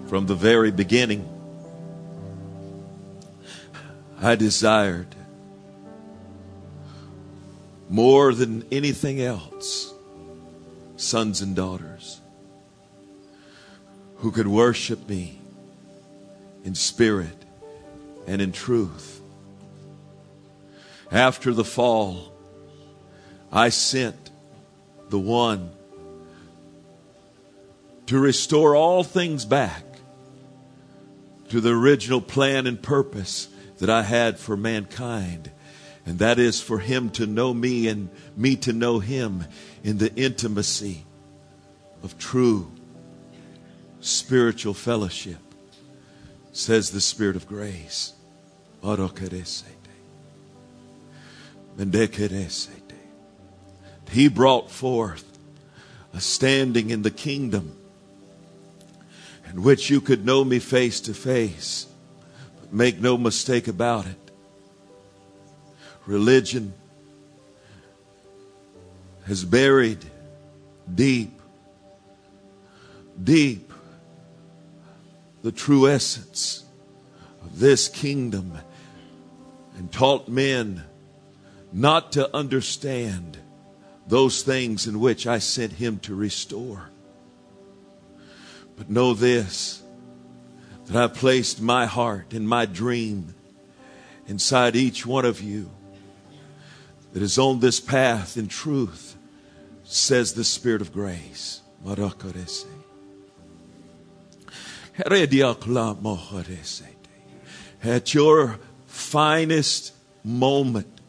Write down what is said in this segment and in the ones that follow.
From the very beginning, I desired more than anything else sons and daughters who could worship me in spirit and in truth. After the fall, I sent the one to restore all things back to the original plan and purpose that I had for mankind. And that is for him to know me and me to know him in the intimacy of true spiritual fellowship, says the Spirit of grace. He brought forth a standing in the kingdom in which you could know me face to face. But make no mistake about it, religion has buried deep the true essence of this kingdom and taught men not to understand those things in which I sent him to restore. But know this, that I placed my heart and my dream inside each one of you that is on this path in truth, says the Spirit of grace. At your finest moment,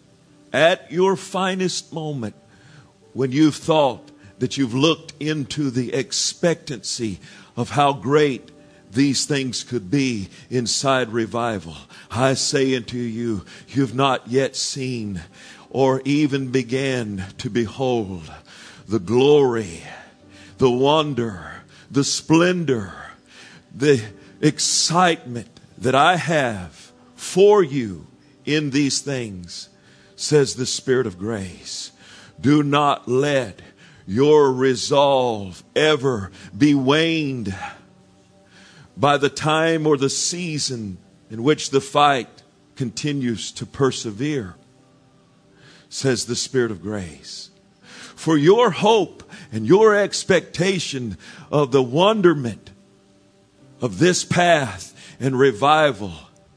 when you've thought that you've looked into the expectancy of how great these things could be inside revival, I say unto you, you've not yet seen or even began to behold the glory, the wonder, the splendor, the excitement that I have for you in these things, says the Spirit of grace. Do not let your resolve ever be waned by the time or the season in which the fight continues to persevere, says the Spirit of grace. For your hope and your expectation of the wonderment of this path and revival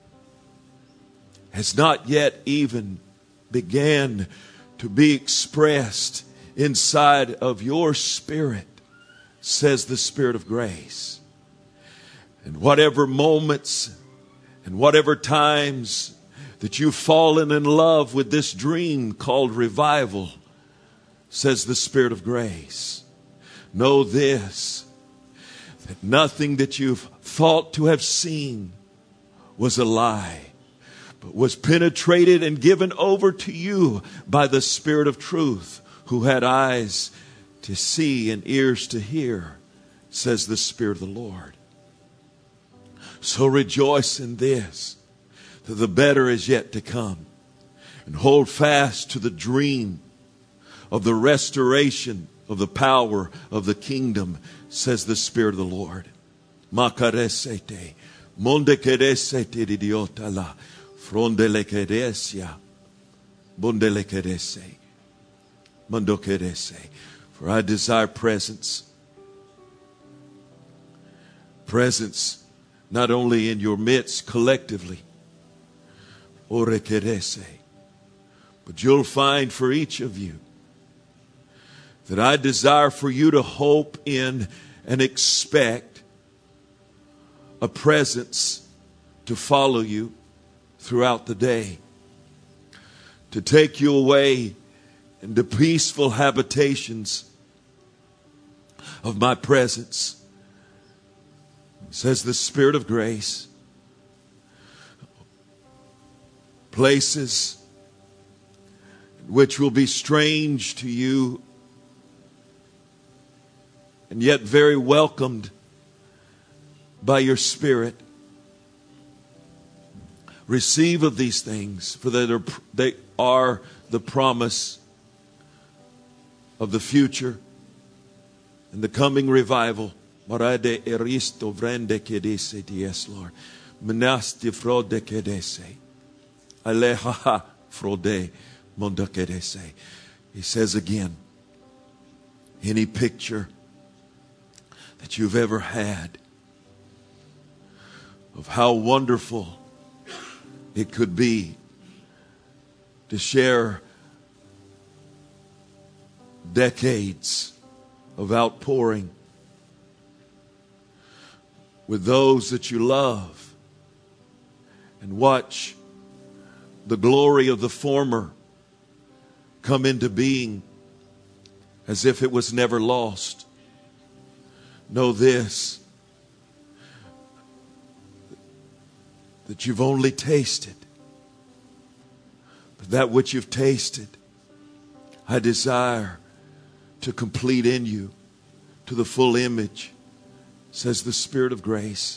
has not yet even began to be expressed inside of your spirit, says the Spirit of grace. And whatever moments and whatever times that you've fallen in love with this dream called revival, says the Spirit of grace, know this, that nothing that you've thought to have seen was a lie, but was penetrated and given over to you by the Spirit of truth, who had eyes to see and ears to hear, says the Spirit of the Lord. So rejoice in this, that the better is yet to come, and hold fast to the dream of the restoration of the power of the kingdom, says the Spirit of the Lord. Makaresete, mondekeresete idiotala, frondelekeresia, bondelekerese, mondokerese. For I desire presence. Presence not only in your midst collectively, orekerese, but you'll find for each of you that I desire for you to hope in and expect a presence to follow you throughout the day, to take you away into peaceful habitations of my presence, says the Spirit of grace. Places which will be strange to you and yet very welcomed by your spirit. Receive of these things, for they are the promise of the future and the coming revival, Marade eristo vrende kedese, yes, Lord. Menasti frode kedese. Aleha frode monda kedese. He says again, any picture that you've ever had of how wonderful it could be to share decades of outpouring with those that you love and watch the glory of the former come into being as if it was never lost. Know this, that you've only tasted, but that which you've tasted, I desire to complete in you to the full image, says the Spirit of grace.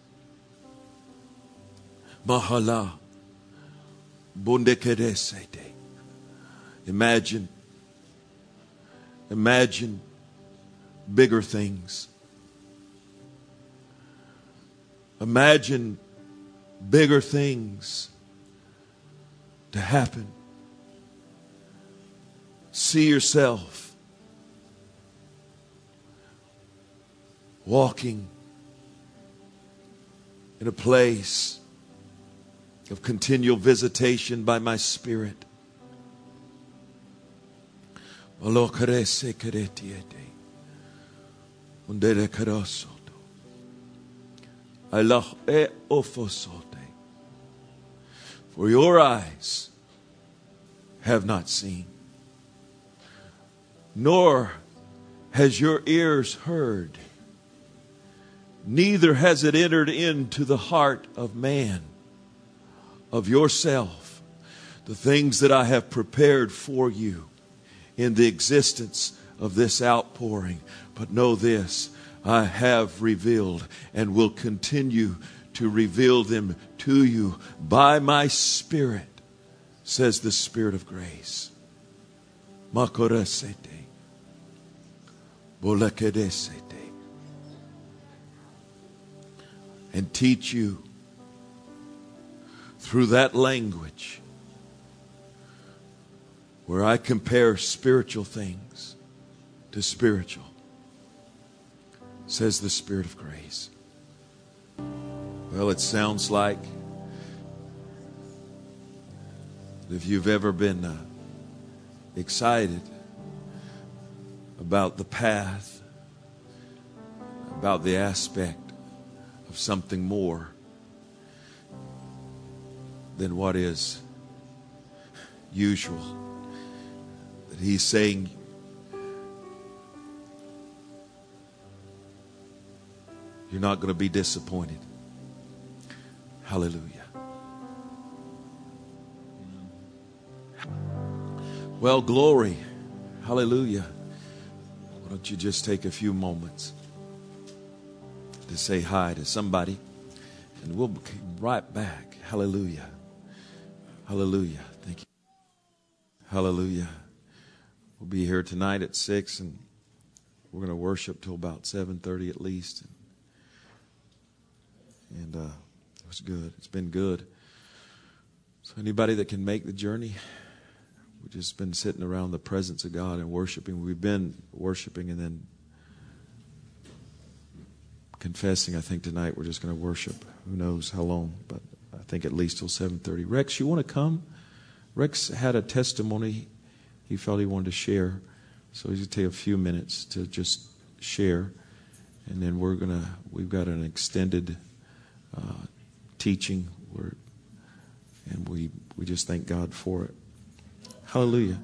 Mahala bundekedesete. Imagine bigger things. Imagine bigger things to happen. See yourself walking in a place of continual visitation by my Spirit. For your eyes have not seen, nor has your ears heard, neither has it entered into the heart of man, of yourself, the things that I have prepared for you in the existence of this outpouring. But know this, I have revealed and will continue to reveal them to you by my Spirit, says the Spirit of grace. Makoresete, bolekedesete, and teach you through that language where I compare spiritual things to spiritual, says the Spirit of grace. Well, it sounds like if you've ever been excited about the path, about the aspect of something more than what is usual, that He's saying, you're not going to be disappointed. Hallelujah. Well, glory. Hallelujah. Why don't you just take a few moments to say hi to somebody, and we'll be right back. Hallelujah. Hallelujah. Thank you. Hallelujah. We'll be here tonight at 6, and we're going to worship till about 7:30 at least. And it was good. It's been good. So anybody that can make the journey, we've just been sitting around the presence of God and worshiping. We've been worshiping and then confessing. I think tonight we're just going to worship. Who knows how long, but I think at least till 7:30. Rex, you want to come? Rex had a testimony he felt he wanted to share. So he's going to take a few minutes to just share. And then we've got an extended teaching, and we just thank God for it. Hallelujah.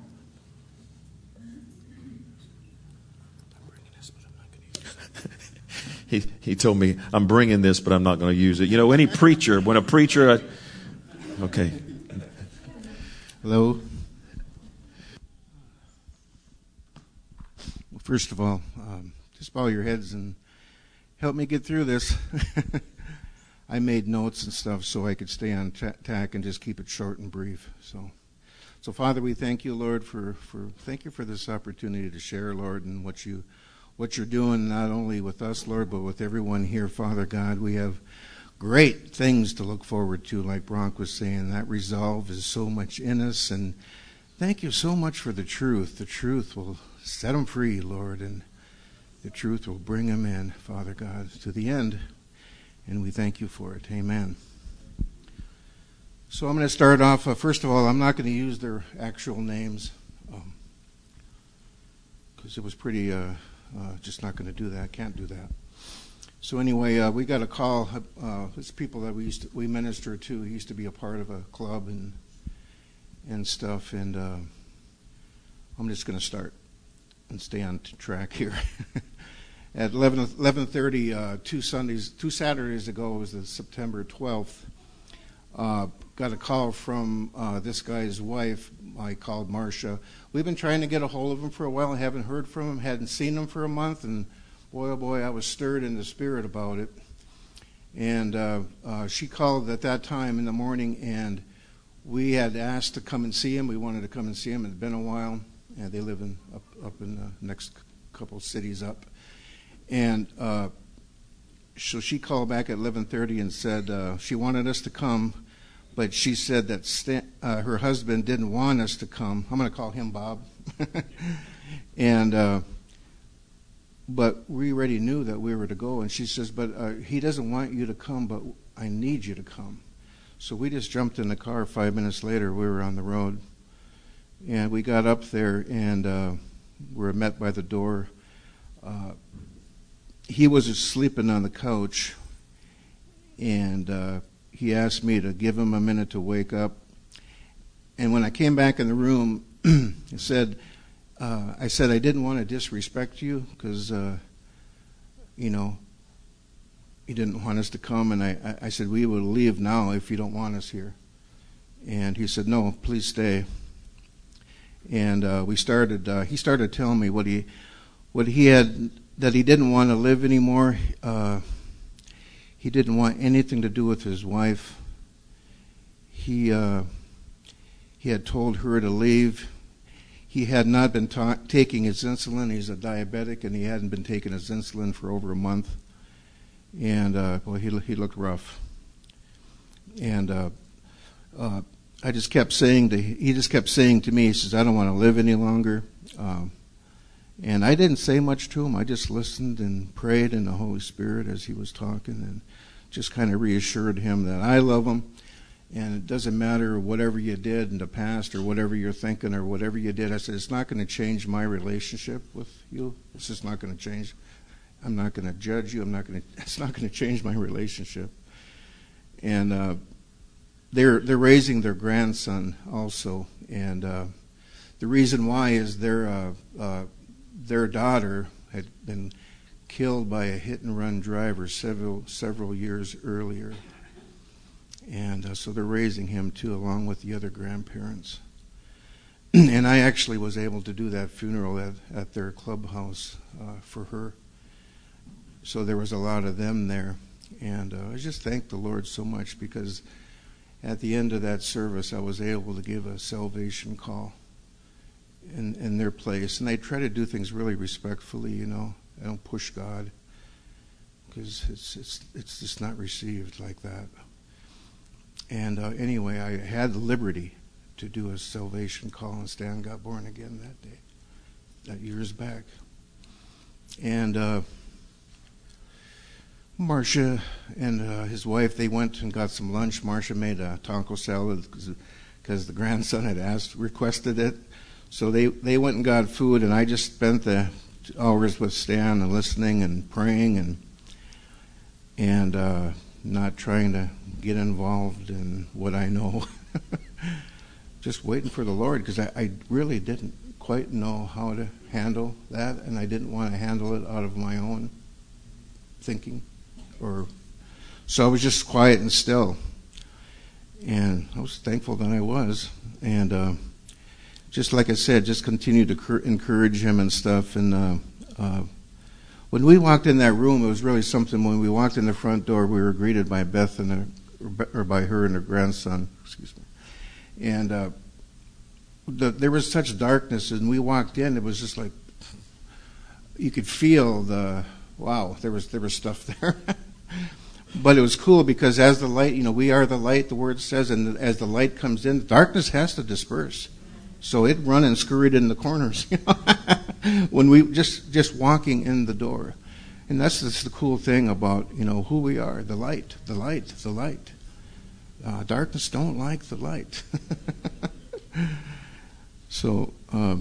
He told me, I'm bringing this, but I'm not going to use it. You know, any preacher, when a preacher, okay. Hello. Well, first of all, just bow your heads and help me get through this. I made notes and stuff so I could stay on tack and just keep it short and brief. So Father, we thank you, Lord, thank you for this opportunity to share, Lord, and what you what you're doing, not only with us, Lord, but with everyone here, Father God. We have great things to look forward to, like Bronk was saying. That resolve is so much in us, and thank you so much for the truth. The truth will set them free, Lord, and the truth will bring them in, Father God, to the end, and we thank you for it. Amen. So I'm going to start off, first of all, I'm not going to use their actual names, because it was pretty, just not going to do that, can't do that. So anyway, we got a call, it's people that we minister to. He used to be a part of a club and stuff, and I'm just going to start and stay on track here. At 11:30, two Saturdays ago, it was the September 12th, got a call from this guy's wife. I called Marcia. We've been trying to get a hold of him for a while. I haven't heard from him, hadn't seen him for a month, and boy, oh boy, I was stirred in the spirit about it. And she called at that time in the morning, and we had asked to come and see him. We wanted to come and see him. It had been a while, and they live up in the next couple cities up. And so she called back at 11:30 and said she wanted us to come, but she said that her husband didn't want us to come. I'm going to call him Bob. And but we already knew that we were to go. And she says, but he doesn't want you to come, but I need you to come. So we just jumped in the car. 5 minutes later, we were on the road. And we got up there, and we were met by the door. He was sleeping on the couch, and he asked me to give him a minute to wake up. And when I came back in the room, I said I didn't want to disrespect you because, you didn't want us to come. And I said, we will leave now if you don't want us here. And he said, no, please stay. And he started telling me what he had, that he didn't want to live anymore. He didn't want anything to do with his wife. He had told her to leave. He had not been taking his insulin. He's a diabetic, and he hadn't been taking his insulin for over a month. And he looked rough. And he just kept saying to me, he says, I don't want to live any longer. And I didn't say much to him. I just listened and prayed in the Holy Spirit as he was talking, and just kind of reassured him that I love him, and it doesn't matter whatever you did in the past or whatever you're thinking or whatever you did. I said, it's not going to change my relationship with you. It's just not going to change. I'm not going to judge you. It's not going to change my relationship. And they're raising their grandson also, and the reason why is their daughter had been killed by a hit-and-run driver several years earlier. And so they're raising him, too, along with the other grandparents. And I actually was able to do that funeral at their clubhouse for her. So there was a lot of them there. And I just thank the Lord so much, because at the end of that service, I was able to give a salvation call in their place. And I try to do things really respectfully, I don't push God, because it's just not received like that. And anyway, I had the liberty to do a salvation call, and Stan got born again that day, that years back. And Marcia and his wife, they went and got some lunch. Marcia made a taco salad because the grandson had requested it. So they went and got food, and I just spent the hours with Stan and listening and praying and not trying to get involved in what I know. Just waiting for the Lord, because I really didn't quite know how to handle that, and I didn't want to handle it out of my own thinking. So I was just quiet and still. And I was thankful that I was. And just like I said, just continue to encourage him and stuff. And when we walked in that room, it was really something. When we walked in the front door, we were greeted by Beth or by her and her grandson. Excuse me. And there was such darkness, and we walked in. It was just like you could feel there was stuff there. But it was cool because as the light, we are the light, the word says, and as the light comes in, darkness has to disperse. So it run and scurried in the corners, when we just walking in the door. And that's just the cool thing about, who we are, the light, the light, the light. Darkness don't like the light. So, and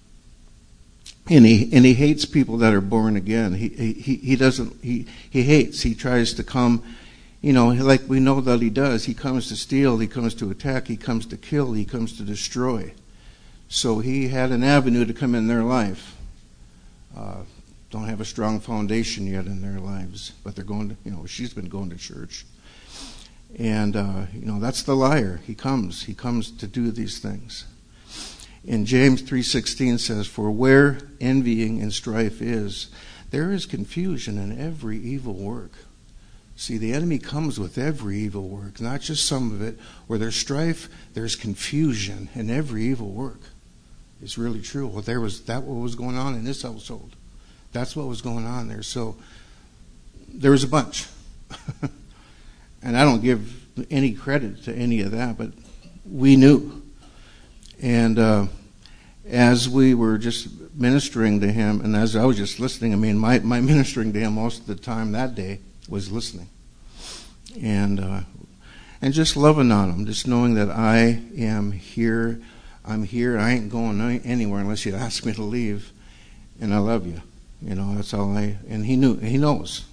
he hates people that are born again. He doesn't, he hates, he tries to come, like we know that he does. He comes to steal, he comes to attack, he comes to kill, he comes to destroy. So he had an avenue to come in their life. Don't have a strong foundation yet in their lives, but they're going to, she's been going to church. And, that's the liar. He comes to do these things. In James 3:16 says, "For where envying and strife is, there is confusion in every evil work." See, the enemy comes with every evil work, not just some of it. Where there's strife, there's confusion in every evil work. It's really true. Well, what was going on in this household. That's what was going on there. So there was a bunch. And I don't give any credit to any of that, but we knew. And as we were just ministering to him, and as I was just listening, my ministering to him most of the time that day was listening. And just loving on him, just knowing that I am here. I'm here. I ain't going anywhere unless you ask me to leave. And I love you. That's all and he knows.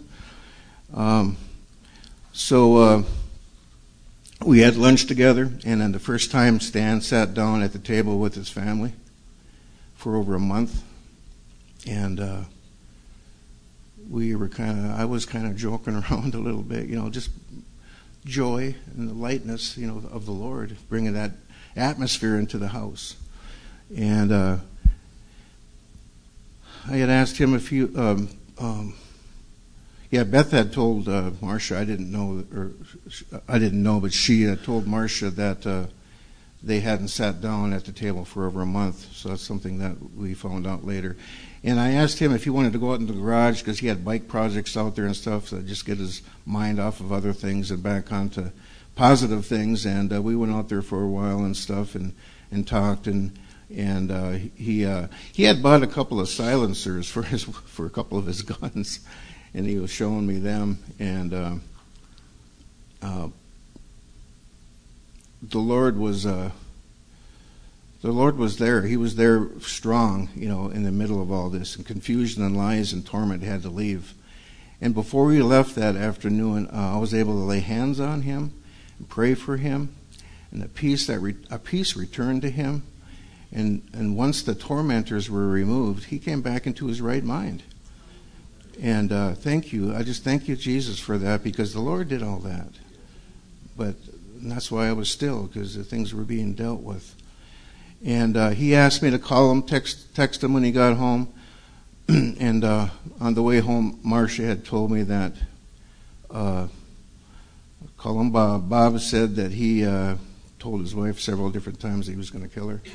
So we had lunch together, and then the first time Stan sat down at the table with his family for over a month. And I was kind of joking around a little bit, just joy and the lightness, of the Lord, bringing that atmosphere into the house. And I had asked him a few. Beth had told Marcia. I didn't know, but she had told Marcia that they hadn't sat down at the table for over a month. So that's something that we found out later. And I asked him if he wanted to go out in the garage because he had bike projects out there and stuff, so just get his mind off of other things and back onto positive things. And we went out there for a while and stuff and talked and he had bought a couple of silencers for a couple of his guns, and he was showing me them. And the Lord was there. He was there strong, in the middle of all this, and confusion and lies and torment had to leave. And before we left that afternoon, I was able to lay hands on him and pray for him, and a peace returned to him. And once the tormentors were removed, he came back into his right mind. And thank you. I just thank you, Jesus, for that, because the Lord did all that. But that's why I was still, because the things were being dealt with. And he asked me to call him, text him when he got home. And on the way home, Marcia had told me that, call him Bob. Bob said that he told his wife several different times he was going to kill her.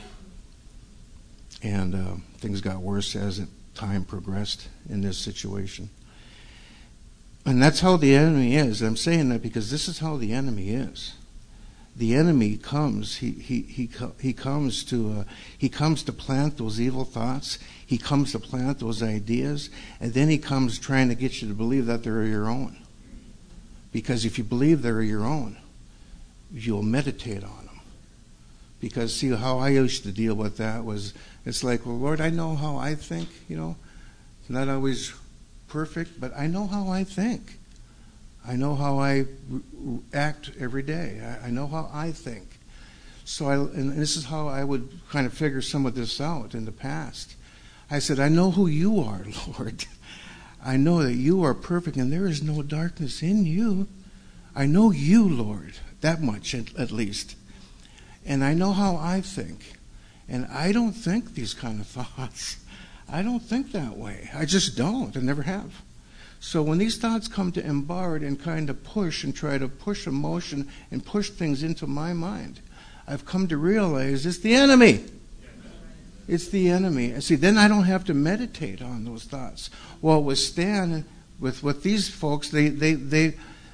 And things got worse as time progressed in this situation. And that's how the enemy is. I'm saying that because this is how the enemy is. The enemy comes. He comes to plant those evil thoughts. He comes to plant those ideas, and then he comes trying to get you to believe that they're your own. Because if you believe they're your own, you'll meditate on them. Because see, how I used to deal with that was, it's like, well, Lord, I know how I think. It's not always perfect, but I know how I think. I know how I act every day. I know how I think. And this is how I would kind of figure some of this out in the past. I said, I know who you are, Lord. I know that you are perfect and there is no darkness in you. I know you, Lord, that much at least. And I know how I think. And I don't think these kind of thoughts. I don't think that way. I just don't. I never have. So when these thoughts come to embark and kind of push and try to push emotion and push things into my mind, I've come to realize it's the enemy. It's the enemy. See, then I don't have to meditate on those thoughts. Well, with Stan, with these folks, they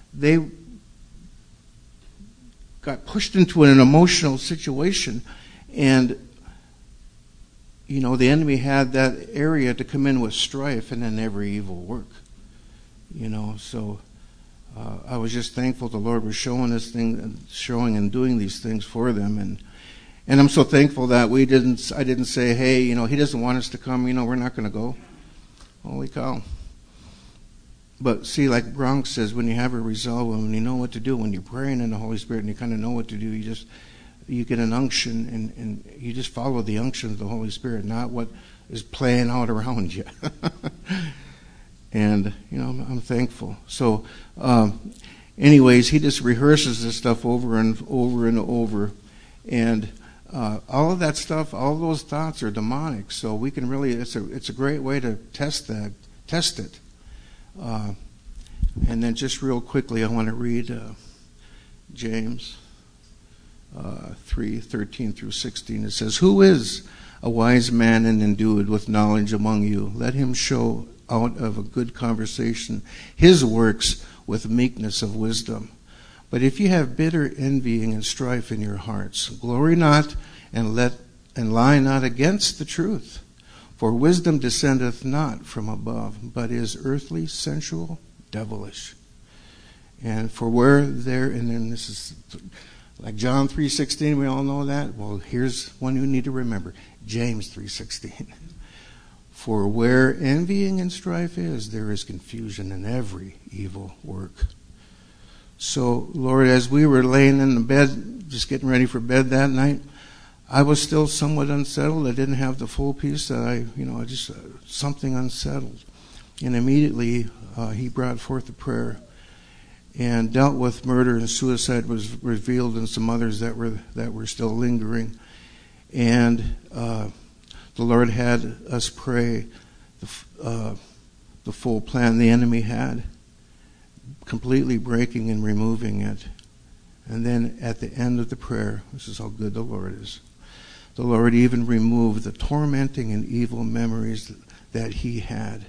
got pushed into an emotional situation, and the enemy had that area to come in with strife and then every evil work. So I was just thankful the Lord was showing and doing these things for them, and I'm so thankful that I didn't say, hey, he doesn't want us to come, we're not going to go. Holy cow. But see, like Bronx says, when you have a resolve, when you know what to do, when you're praying in the Holy Spirit and you kind of know what to do, you get an unction and you just follow the unction of the Holy Spirit, not what is playing out around you. And, I'm thankful. So, anyways, he just rehearses this stuff over and over and over. And all of that stuff, all those thoughts are demonic. So we can really, it's a great way to test it. And then just real quickly, I want to read James 3:13 through 16. It says, "Who is a wise man and endued with knowledge among you? Let him show out of a good conversation his works with meekness of wisdom. But if you have bitter envying and strife in your hearts, glory not and lie not against the truth. For wisdom descendeth not from above, but is earthly, sensual, devilish. And for where there," and then this is like John 3:16, we all know that. Well, here's one you need to remember, James 3:16. "For where envying and strife is, there is confusion in every evil work." So, Lord, as we were laying in the bed, just getting ready for bed that night, I was still somewhat unsettled. I didn't have the full peace that just something unsettled. And immediately he brought forth a prayer and dealt with murder and suicide was revealed and some others that were still lingering. And the Lord had us pray the full plan the enemy had, completely breaking and removing it. And then at the end of the prayer, this is how good the Lord is, the Lord even removed the tormenting and evil memories that he had.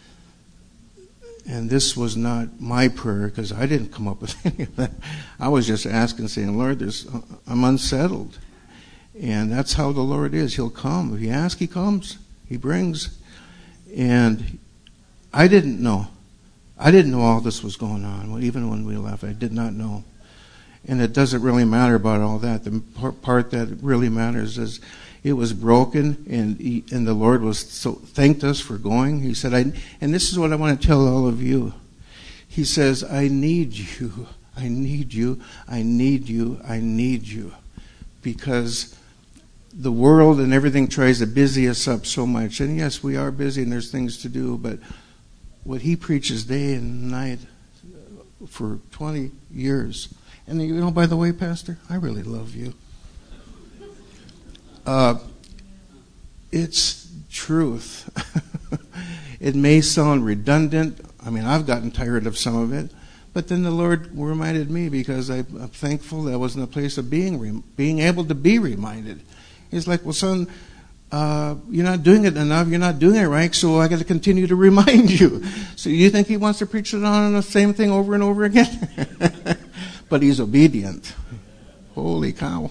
And this was not my prayer because I didn't come up with any of that. I was just asking, saying, Lord, I'm unsettled. And that's how the Lord is. He'll come. If you ask, he comes. He brings. And I didn't know. I didn't know all this was going on. Well, even when we left, I did not know. And it doesn't really matter about all that. The part that really matters is it was broken, and the Lord thanked us for going. He said, and this is what I want to tell all of you. He says, I need you. I need you. I need you. I need you. Because the world and everything tries to busy us up so much. And yes, we are busy and there's things to do, but what he preaches day and night for 20 years. And by the way, Pastor, I really love you. It's truth. It may sound redundant. I mean, I've gotten tired of some of it. But then the Lord reminded me, because I'm thankful that I was in a place of being able to be reminded. He's like, well, son, you're not doing it enough. You're not doing it right, so I got to continue to remind you. So you think he wants to preach it on the same thing over and over again? But he's obedient. Holy cow.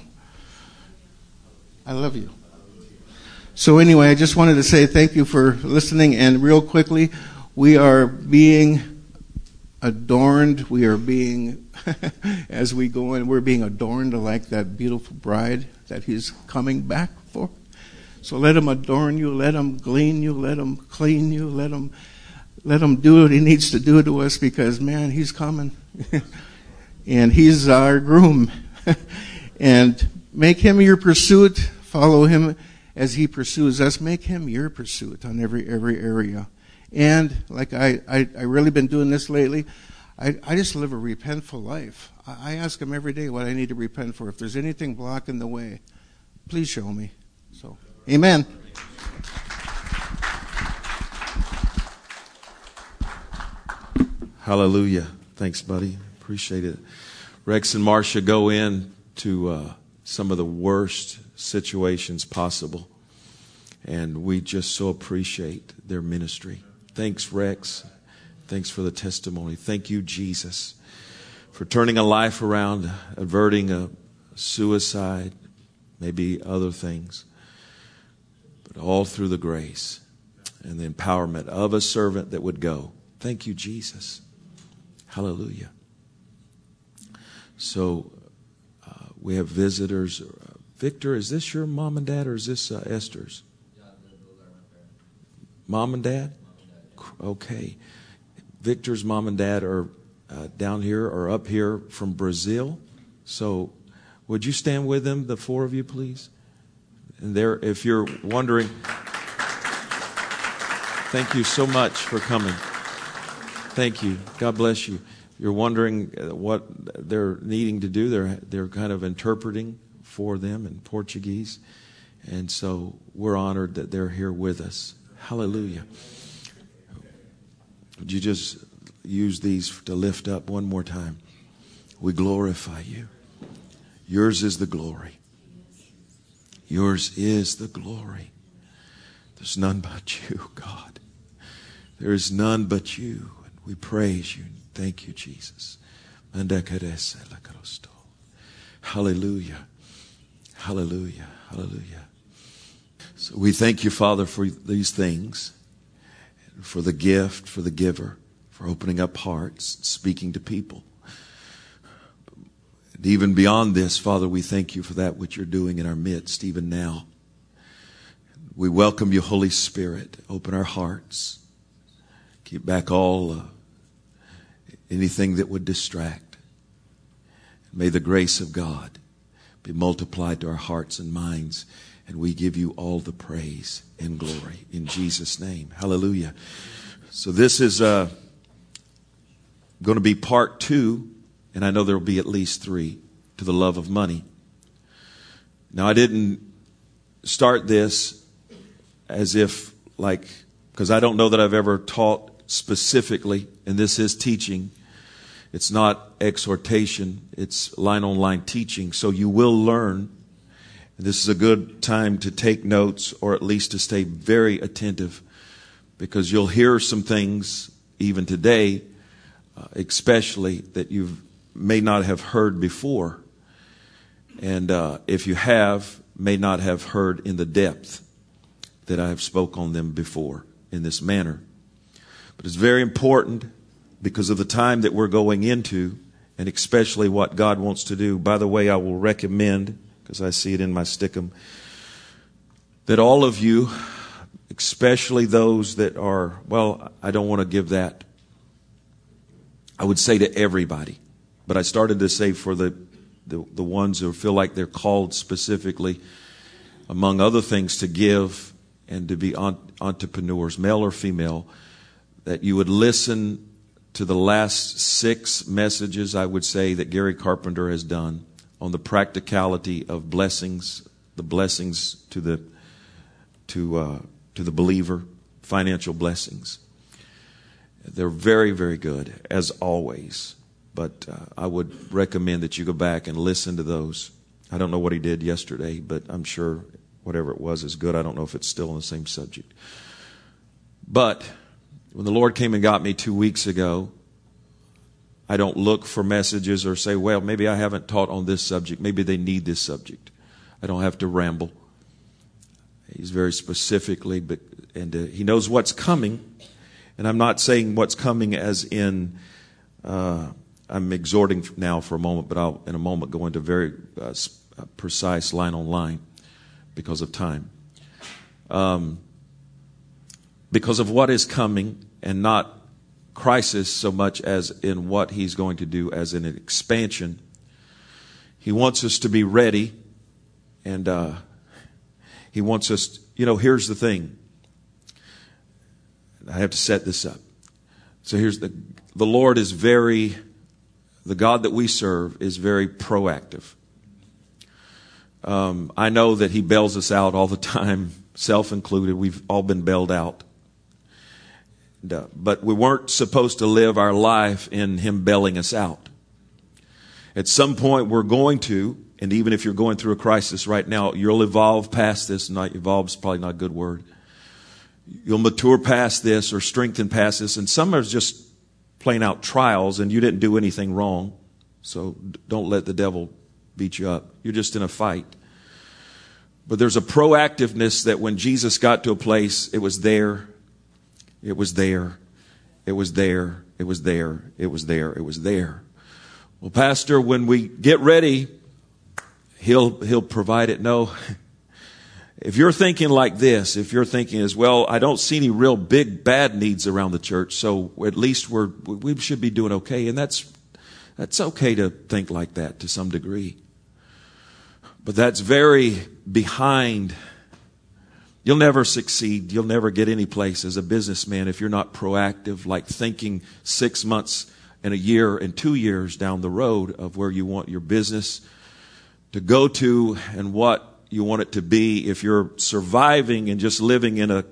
I love you. So anyway, I just wanted to say thank you for listening. And real quickly, we are being adorned. We are being, as we go in, we're being adorned like that beautiful bride that he's coming back for. So let him adorn you, let him glean you, let him clean you, let him do what he needs to do to us, because, man, he's coming. And he's our groom. And make him your pursuit. Follow him as he pursues us. Make him your pursuit on every area. And like I really been doing this lately, I just live a repentful life. I ask him every day what I need to repent for. If there's anything blocking the way, please show me. So, amen. Hallelujah. Thanks, buddy. Appreciate it. Rex and Marcia go in to some of the worst situations possible. And we just so appreciate their ministry. Thanks, Rex. Thanks for the testimony. Thank you, Jesus, for turning a life around, averting a suicide, maybe other things. But all through the grace and the empowerment of a servant that would go. Thank you, Jesus. Hallelujah. So we have visitors. Victor, is this your mom and dad or is this Esther's? Mom and dad? Okay. Victor's mom and dad are down here or up here from Brazil. So would you stand with them, the four of you, please? And there, if you're wondering, thank you so much for coming. Thank you. God bless you. You're wondering what they're needing to do. They're kind of interpreting for them in Portuguese. And so we're honored that they're here with us. Hallelujah. Would you just use these to lift up one more time? We glorify you. Yours is the glory. Yours is the glory. There's none but you, God. There is none but you. And we praise you. Thank you, Jesus. Hallelujah. Hallelujah. Hallelujah. So we thank you, Father, for these things, for the gift, for the giver, for opening up hearts, speaking to people. And even beyond this, Father, we thank you for that which you're doing in our midst, even now. We welcome you, Holy Spirit. Open our hearts. Keep back all anything that would distract. May the grace of God be multiplied to our hearts and minds. And we give you all the praise and glory in Jesus' name. Hallelujah. So this is going to be part 2, and I know there will be at least 3, to the love of money. Now, I didn't start this as if, because I don't know that I've ever taught specifically, and this is teaching. It's not exhortation. It's line-on-line teaching. So you will learn. This is a good time to take notes, or at least to stay very attentive, because you'll hear some things even today, especially that you may not have heard before. And if you have, may not have heard in the depth that I have spoke on them before in this manner. But it's very important because of the time that we're going into, and especially what God wants to do. By the way, I will recommend, because I see it in my stickum, that all of you, especially those that are, well, I don't want to give that. I would say to everybody, but I started to say for the ones who feel like they're called specifically, among other things, to give and to be entrepreneurs, male or female, that you would listen to the last 6 messages, I would say, that Gary Carpenter has done on the practicality of blessings, the blessings to the believer, financial blessings. They're very, very good, as always. But I would recommend that you go back and listen to those. I don't know what he did yesterday, but I'm sure whatever it was is good. I don't know if it's still on the same subject. But when the Lord came and got me 2 weeks ago, I don't look for messages or say, well, maybe I haven't taught on this subject. Maybe they need this subject. I don't have to ramble. He's very specifically, and he knows what's coming. And I'm not saying what's coming as in, I'm exhorting now for a moment, but I'll in a moment go into very precise line on line because of time. Because of what is coming, and not crisis so much as in what he's going to do as an expansion. He wants us to be ready, and he wants us, here's the thing. I have to set this up. So here's the Lord is the God that we serve is very proactive. I know that he bails us out all the time, self included. We've all been bailed out. But we weren't supposed to live our life in him bailing us out. At some point we're going to, And even if you're going through a crisis right now, you'll evolve past this. Not evolve is probably not a good word. You'll mature past this or strengthen past this. And some are just plain out trials and you didn't do anything wrong. So don't let the devil beat you up. You're just in a fight. But there's a proactiveness that when Jesus got to a place, it was there. It was there. It was there. It was there. It was there. It was there. Well, Pastor, when we get ready, He'll provide it. No. If you're thinking like this, if you're thinking as well, I don't see any real big bad needs around the church, so at least we should be doing okay. And that's okay to think like that to some degree. But that's very behind. You'll never succeed. You'll never get any place as a businessman if you're not proactive, like thinking 6 months and a year and 2 years down the road of where you want your business to go to and what you want it to be. If you're surviving and just living in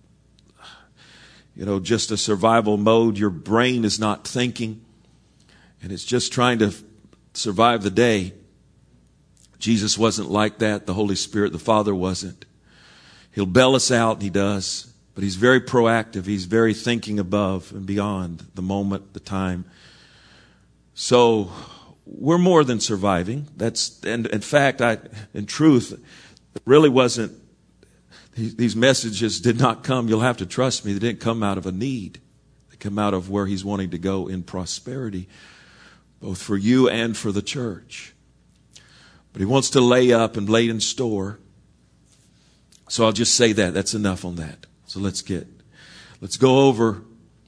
just a survival mode, your brain is not thinking and it's just trying to survive the day. Jesus wasn't like that. The Holy Spirit, the Father, wasn't. He'll bail us out, and He does. But He's very proactive. He's very thinking above and beyond the moment, the time. So we're more than surviving. And in fact, in truth, it really wasn't. These messages did not come. You'll have to trust me. They didn't come out of a need. They come out of where He's wanting to go in prosperity, both for you and for the church. But He wants to lay up and lay in store. So I'll just say that. That's enough on that. So let's go over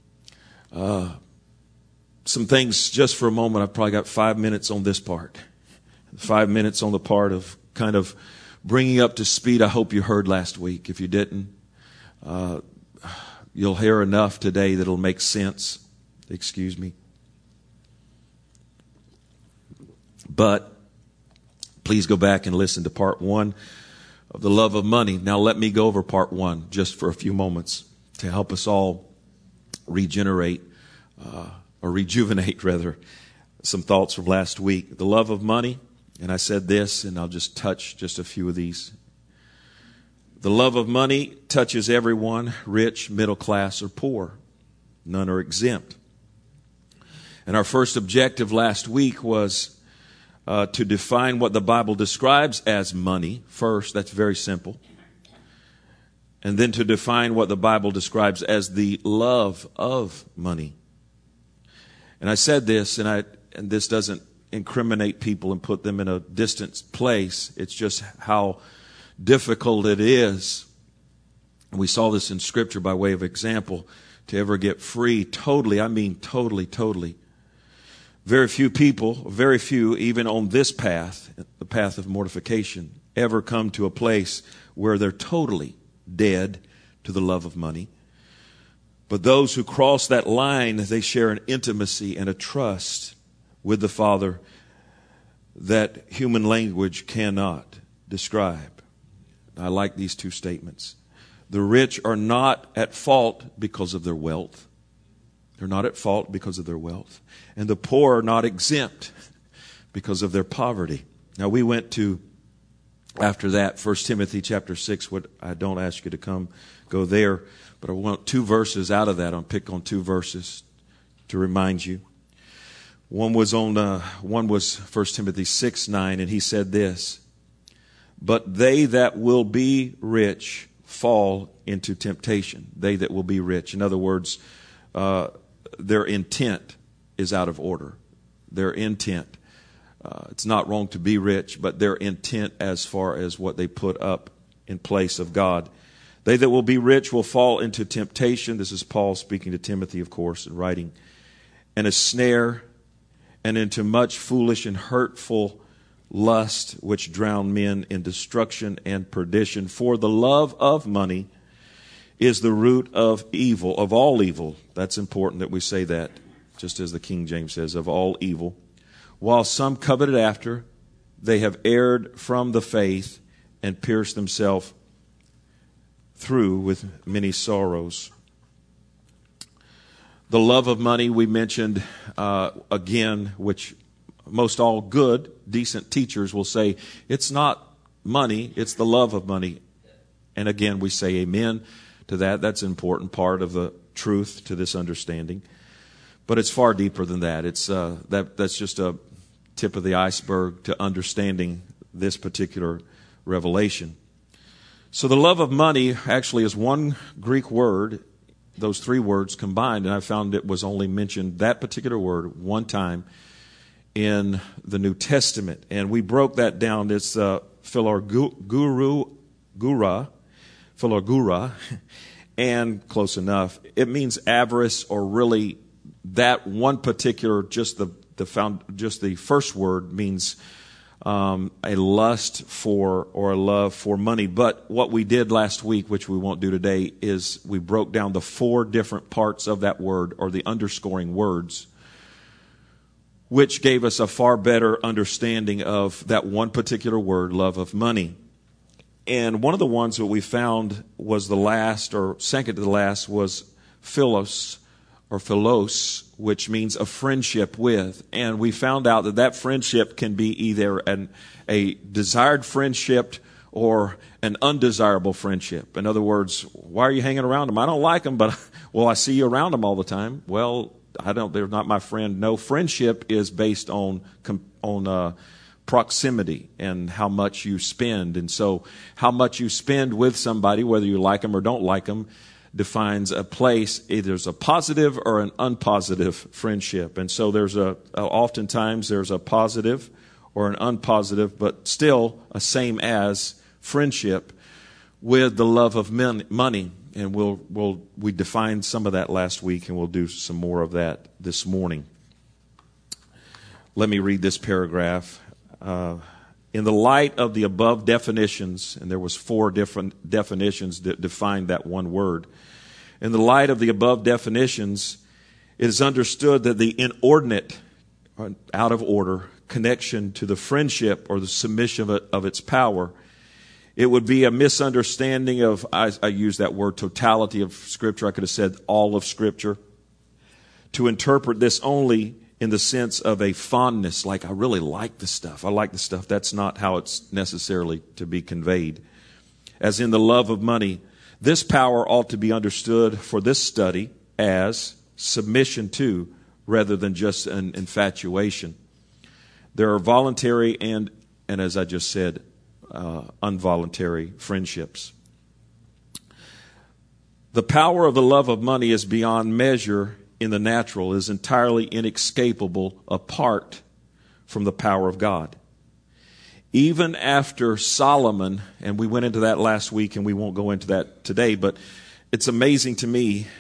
some things just for a moment. I've probably got 5 minutes on this part. 5 minutes on the part of kind of bringing up to speed. I hope you heard last week. If you didn't, you'll hear enough today that'll make sense. Excuse me. But please go back and listen to part 1 of the love of money. Now let me go over part 1 just for a few moments to help us all regenerate or rejuvenate rather some thoughts from last week. The love of money, and I said this, and I'll just touch just a few of these. The love of money touches everyone, rich, middle class, or poor. None are exempt. And our first objective last week was to define what the Bible describes as money first. That's very simple. And then to define what the Bible describes as the love of money. And I said this, and this doesn't incriminate people and put them in a distant place. It's just how difficult it is. And we saw this in Scripture by way of example, to ever get free totally. I mean totally. Very few people, even on this path, the path of mortification, ever come to a place where they're totally dead to the love of money. But those who cross that line, they share an intimacy and a trust with the Father that human language cannot describe. I like these two statements. The rich are not at fault because of their wealth. They're not at fault because of their wealth. And the poor are not exempt because of their poverty. Now we went to, after that, 1 Timothy chapter 6. What I don't ask you to go there, but I want 2 verses out of that. I'll pick on 2 verses to remind you. One was 1 Timothy 6:9, and he said this: "But they that will be rich fall into temptation." They that will be rich. In other words, their intent is out of order. Their intent. It's not wrong to be rich, but their intent as far as what they put up in place of God. They that will be rich will fall into temptation. This is Paul speaking to Timothy, of course, and writing. And a snare, and into much foolish and hurtful lust, which drown men in destruction and perdition. For the love of money is the root of evil, of all evil. That's important that we say that, just as the King James says, of all evil. While some coveted after, they have erred from the faith and pierced themselves through with many sorrows. The love of money we mentioned again, which most all good, decent teachers will say, it's not money, it's the love of money. And again, we say amen to that. That's an important part of the truth to this understanding. But it's far deeper than that. That's just a tip of the iceberg to understanding this particular revelation. So the love of money actually is one Greek word, those three words combined, and I found it was only mentioned, that particular word, one time in the New Testament. And we broke that down. It's philorgura, and close enough. It means avarice, or really that one particular, just the first word means a lust for or a love for money. But what we did last week, which we won't do today, is we broke down the four different parts of that word, or the underscoring words, which gave us a far better understanding of that one particular word, love of money. And one of the ones that we found was the last, or second to the last, was philos, which means a friendship with. And we found out that friendship can be either a desired friendship or an undesirable friendship. In other words, why are you hanging around them? I don't like them, but, well, I see you around them all the time. Well, they're not my friend. No, friendship is based on proximity and how much you spend. And so how much you spend with somebody, whether you like them or don't like them, defines a place. Either there's a positive or an unpositive friendship. And so oftentimes there's a positive or an unpositive, but still a same as friendship with the love of money. And we defined some of that last week, and we'll do some more of that this morning. Let me read this paragraph. In the light of the above definitions, and there was 4 different definitions that defined that one word. In the light of the above definitions, it is understood that the inordinate, or out of order, connection to the friendship or the submission of its power, it would be a misunderstanding of, I use that word, totality of Scripture. I could have said all of Scripture. To interpret this only in the sense of a fondness, like I really like the stuff. I like the stuff. That's not how it's necessarily to be conveyed. As in the love of money, this power ought to be understood for this study as submission to, rather than just an infatuation. There are voluntary and as I just said, involuntary friendships. The power of the love of money is beyond measure in the natural, is entirely inescapable apart from the power of God. Even after Solomon, and we went into that last week and we won't go into that today, but it's amazing to me,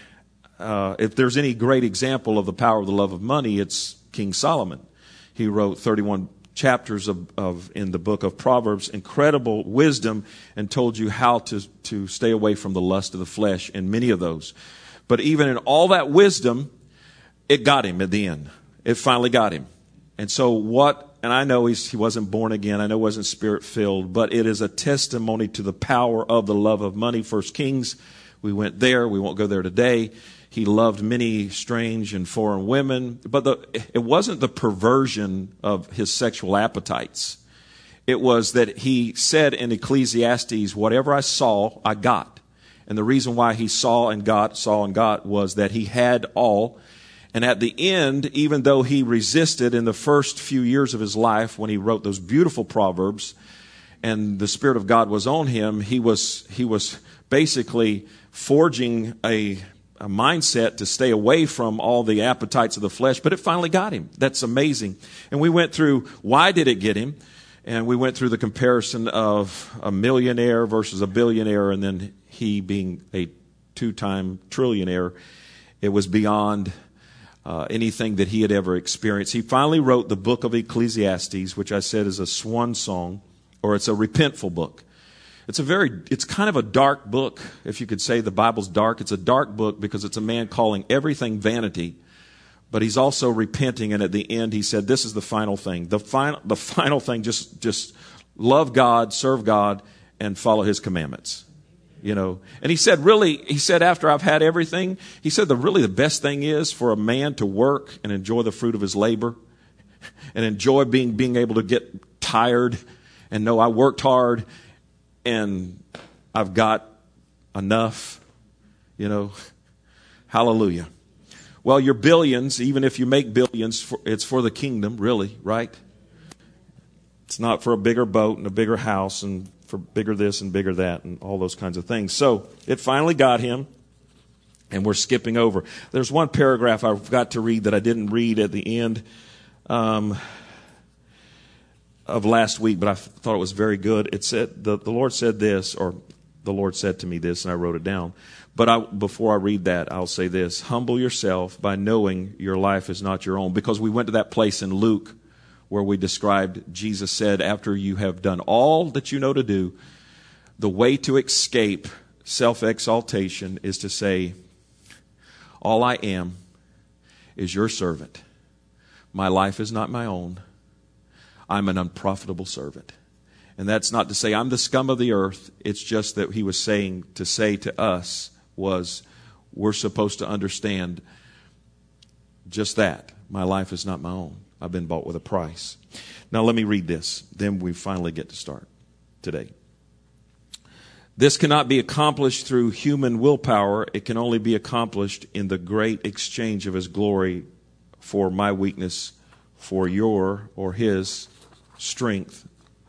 if there's any great example of the power of the love of money, it's King Solomon. He wrote 31 chapters of in the book of Proverbs, incredible wisdom, and told you how to stay away from the lust of the flesh in many of those. But even in all that wisdom, it got him at the end. It finally got him. And so and I know he wasn't born again. I know he wasn't spirit filled, but it is a testimony to the power of the love of money. 1 Kings, we went there. We won't go there today. He loved many strange and foreign women, but it wasn't the perversion of his sexual appetites. It was that he said in Ecclesiastes, whatever I saw, I got. And the reason why he saw and got was that he had all. And at the end, even though he resisted in the first few years of his life when he wrote those beautiful Proverbs and the Spirit of God was on him, he was basically forging a mindset to stay away from all the appetites of the flesh, but it finally got him. That's amazing. And we went through, why did it get him? And we went through the comparison of a millionaire versus a billionaire, and then he being a 2-time trillionaire. It was beyond anything that he had ever experienced. He finally wrote the book of Ecclesiastes, which I said is a swan song, or it's a repentful book. It's kind of a dark book, if you could say the Bible's dark. It's a dark book because it's a man calling everything vanity, but he's also repenting. And at the end, he said, "This is the final thing. The final thing. Just love God, serve God, and follow His commandments." You know. And he said, after I've had everything, he said, the best thing is for a man to work and enjoy the fruit of his labor. and enjoy being able to get tired and know I worked hard and I've got enough, Hallelujah. Well, your billions, even if you make billions, it's for the kingdom, really, right? It's not for a bigger boat and a bigger house and for bigger this and bigger that and all those kinds of things. So it finally got him, and we're skipping over. There's one paragraph I forgot to read that I didn't read at the end of last week, but I thought it was very good. It said, the Lord said this, or the Lord said to me this, and I wrote it down. But before I read that, I'll say this. Humble yourself by knowing your life is not your own. Because we went to that place in Luke where we described, Jesus said, after you have done all that you know to do, the way to escape self-exaltation is to say, all I am is your servant. My life is not my own. I'm an unprofitable servant. And that's not to say I'm the scum of the earth. It's just that he was saying to say to us was we're supposed to understand just that. My life is not my own. I've been bought with a price. Now let me read this. Then we finally get to start today. This cannot be accomplished through human willpower. It can only be accomplished in the great exchange of his glory for my weakness, for your or his strength.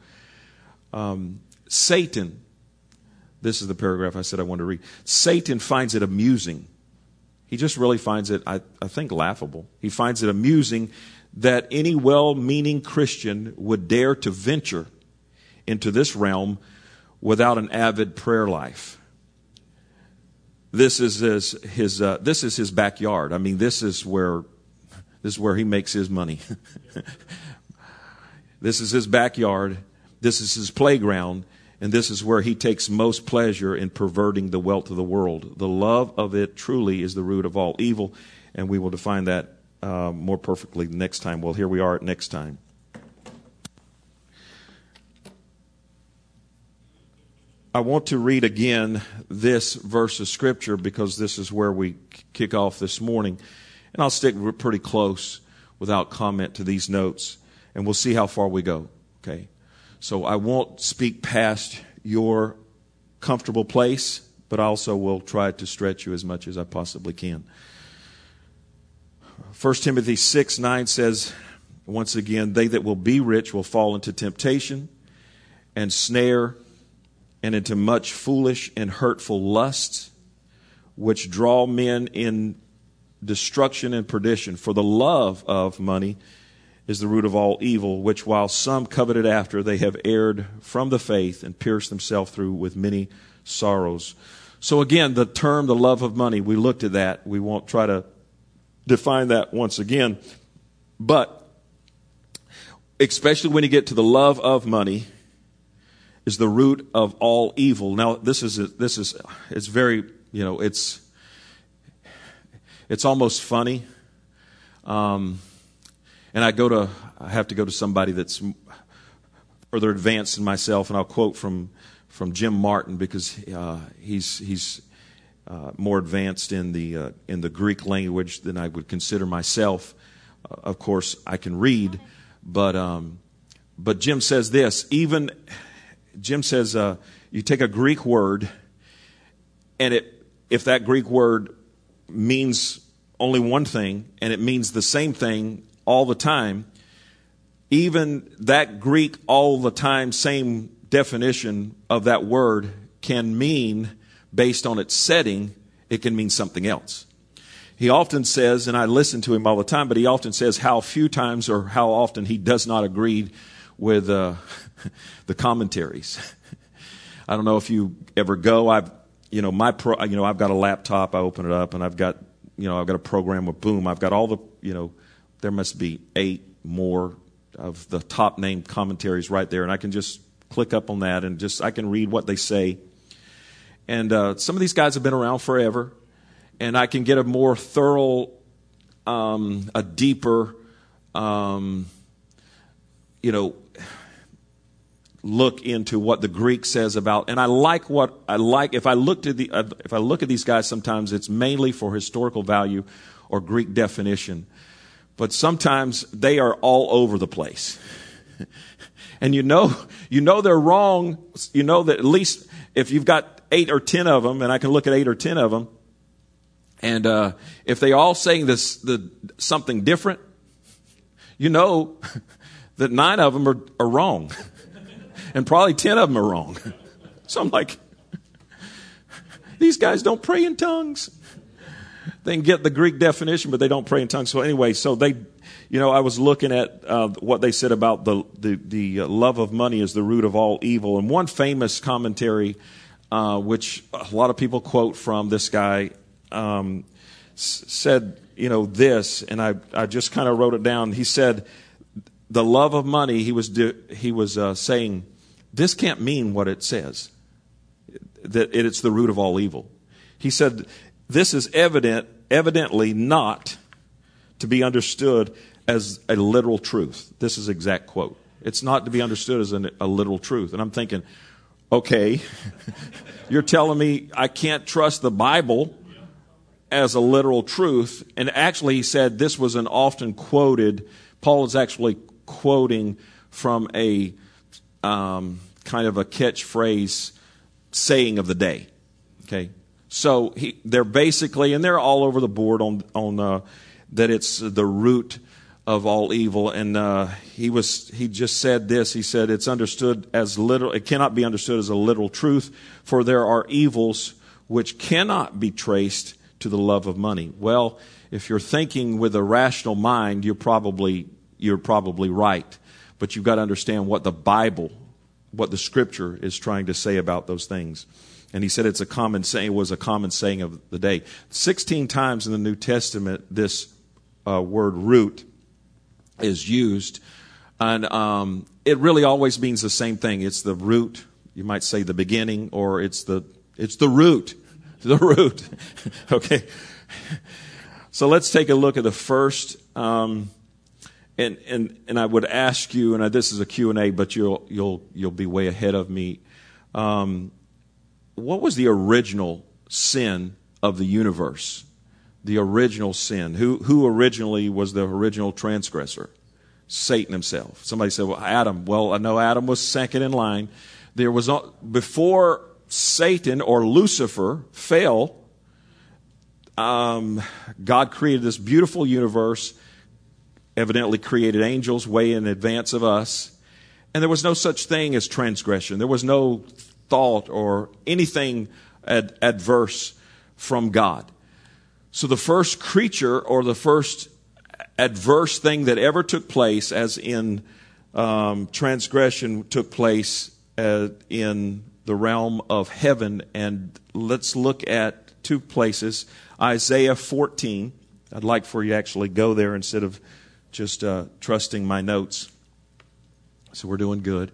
Satan, this is the paragraph I said I wanted to read. Satan finds it amusing. He just really finds it, I think, laughable. He finds it amusing that any well-meaning Christian would dare to venture into this realm without an avid prayer life. This is his backyard. I mean, this is where he makes his money. This is his backyard. This is his playground. And this is where he takes most pleasure in perverting the wealth of the world. The love of it truly is the root of all evil. And we will define that more perfectly next time. Well, here we are at next time. I want to read again this verse of Scripture because this is where we kick off this morning. And I'll stick pretty close without comment to these notes. And we'll see how far we go. Okay? So I won't speak past your comfortable place, but I also will try to stretch you as much as I possibly can. 1 Timothy 6:9 says, once again, they that will be rich will fall into temptation and snare and into much foolish and hurtful lusts, which draw men in destruction and perdition. For the love of money is the root of all evil, which while some coveted after, they have erred from the faith and pierced themselves through with many sorrows. So again, the term, the love of money, we looked at that. We won't try to define that once again. But especially when you get to the love of money is the root of all evil. Now, it's very, it's almost funny. And I have to go to somebody that's further advanced than myself, and I'll quote from Jim Martin because he's more advanced in the Greek language than I would consider myself. Of course, I can read, but Jim says this. Jim says you take a Greek word, and if that Greek word means only one thing, and it means the same thing all the time, even that Greek all the time, same definition of that word can mean, based on its setting, it can mean something else. He often says, and I listen to him all the time, but he often says how few times or how often he does not agree with the commentaries. I don't know if you ever go. I've got a laptop. I open it up and I've got a program with Boom. I've got all the, there must be 8 more of the top named commentaries right there. And I can just click up on that and I can read what they say. And some of these guys have been around forever. And I can get a more thorough, a deeper, look into what the Greek says about. And I like if I look at these guys, sometimes it's mainly for historical value or Greek definition. but sometimes they are all over the place. And you know they're wrong. You know that at least if you've got 8 or 10 of them, and I can look at 8 or 10 of them, and if they all saying something different, you know that 9 of them are wrong, and probably 10 of them are wrong. So I'm like, these guys don't pray in tongues. They can get the Greek definition, but they don't pray in tongues. So anyway, I was looking at what they said about the love of money is the root of all evil. And one famous commentary, which a lot of people quote from, this guy said, this, and I just kind of wrote it down. He said, the love of money, he was saying, this can't mean what it says, that it's the root of all evil. He said, this is evidently not to be understood as a literal truth. This is exact quote. It's not to be understood as a literal truth. And I'm thinking, okay, you're telling me I can't trust the Bible as a literal truth. And actually, he said this was an often quoted, Paul is actually quoting from a kind of a catchphrase saying of the day. Okay. So they're basically, and they're all over the board on that it's the root of all evil. And he just said this. He said it's understood as literal. It cannot be understood as a literal truth, for there are evils which cannot be traced to the love of money. Well, if you're thinking with a rational mind, you're probably right. But you've got to understand what the Bible, what the Scripture is trying to say about those things. And he said it's a common saying. It was a common saying of the day. 16 times in the New Testament, this word root is used. And it really always means the same thing. It's the root. You might say the beginning, or it's the root. The root. Okay. So let's take a look at the first. And I would ask you, and this is a Q&A, but you'll be way ahead of me. What was the original sin of the universe? The original sin. Who originally was the original transgressor? Satan himself. Somebody said, well, Adam. Well, I know Adam was second in line. There was, before Satan or Lucifer fell, God created this beautiful universe, evidently created angels way in advance of us. And there was no such thing as transgression. There was no thought or anything adverse from God. So the first creature or the first adverse thing that ever took place, as in transgression, took place in the realm of heaven. And let's look at 2 places. Isaiah 14. I'd like for you to actually go there instead of just trusting my notes. So we're doing good.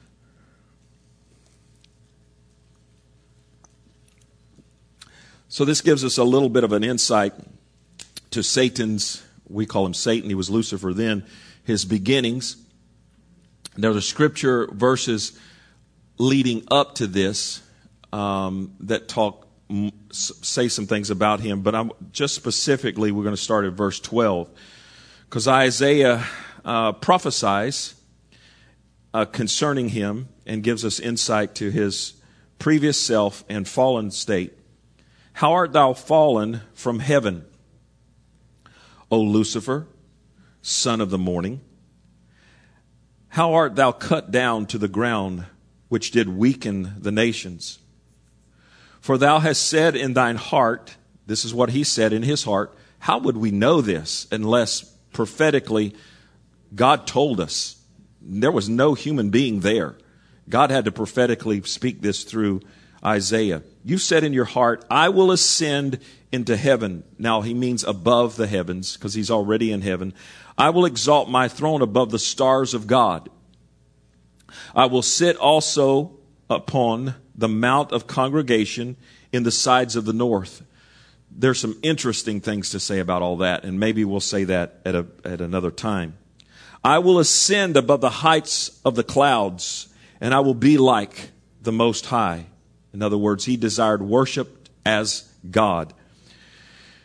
So this gives us a little bit of an insight to Satan's, we call him Satan, he was Lucifer then, his beginnings. There are the scripture verses leading up to this that say some things about him, but I'm just specifically, we're going to start at verse 12, because Isaiah prophesies concerning him and gives us insight to his previous self and fallen state. How art thou fallen from heaven, O Lucifer, son of the morning? How art thou cut down to the ground, which did weaken the nations? For thou hast said in thine heart, this is what he said in his heart, how would we know this unless prophetically God told us? There was no human being there. God had to prophetically speak this through Isaiah. You said in your heart, I will ascend into heaven. Now he means above the heavens, because he's already in heaven. I will exalt my throne above the stars of God. I will sit also upon the mount of congregation in the sides of the north. There's some interesting things to say about all that, and maybe we'll say that at another time. I will ascend above the heights of the clouds, and I will be like the Most High. In other words, he desired worship as God.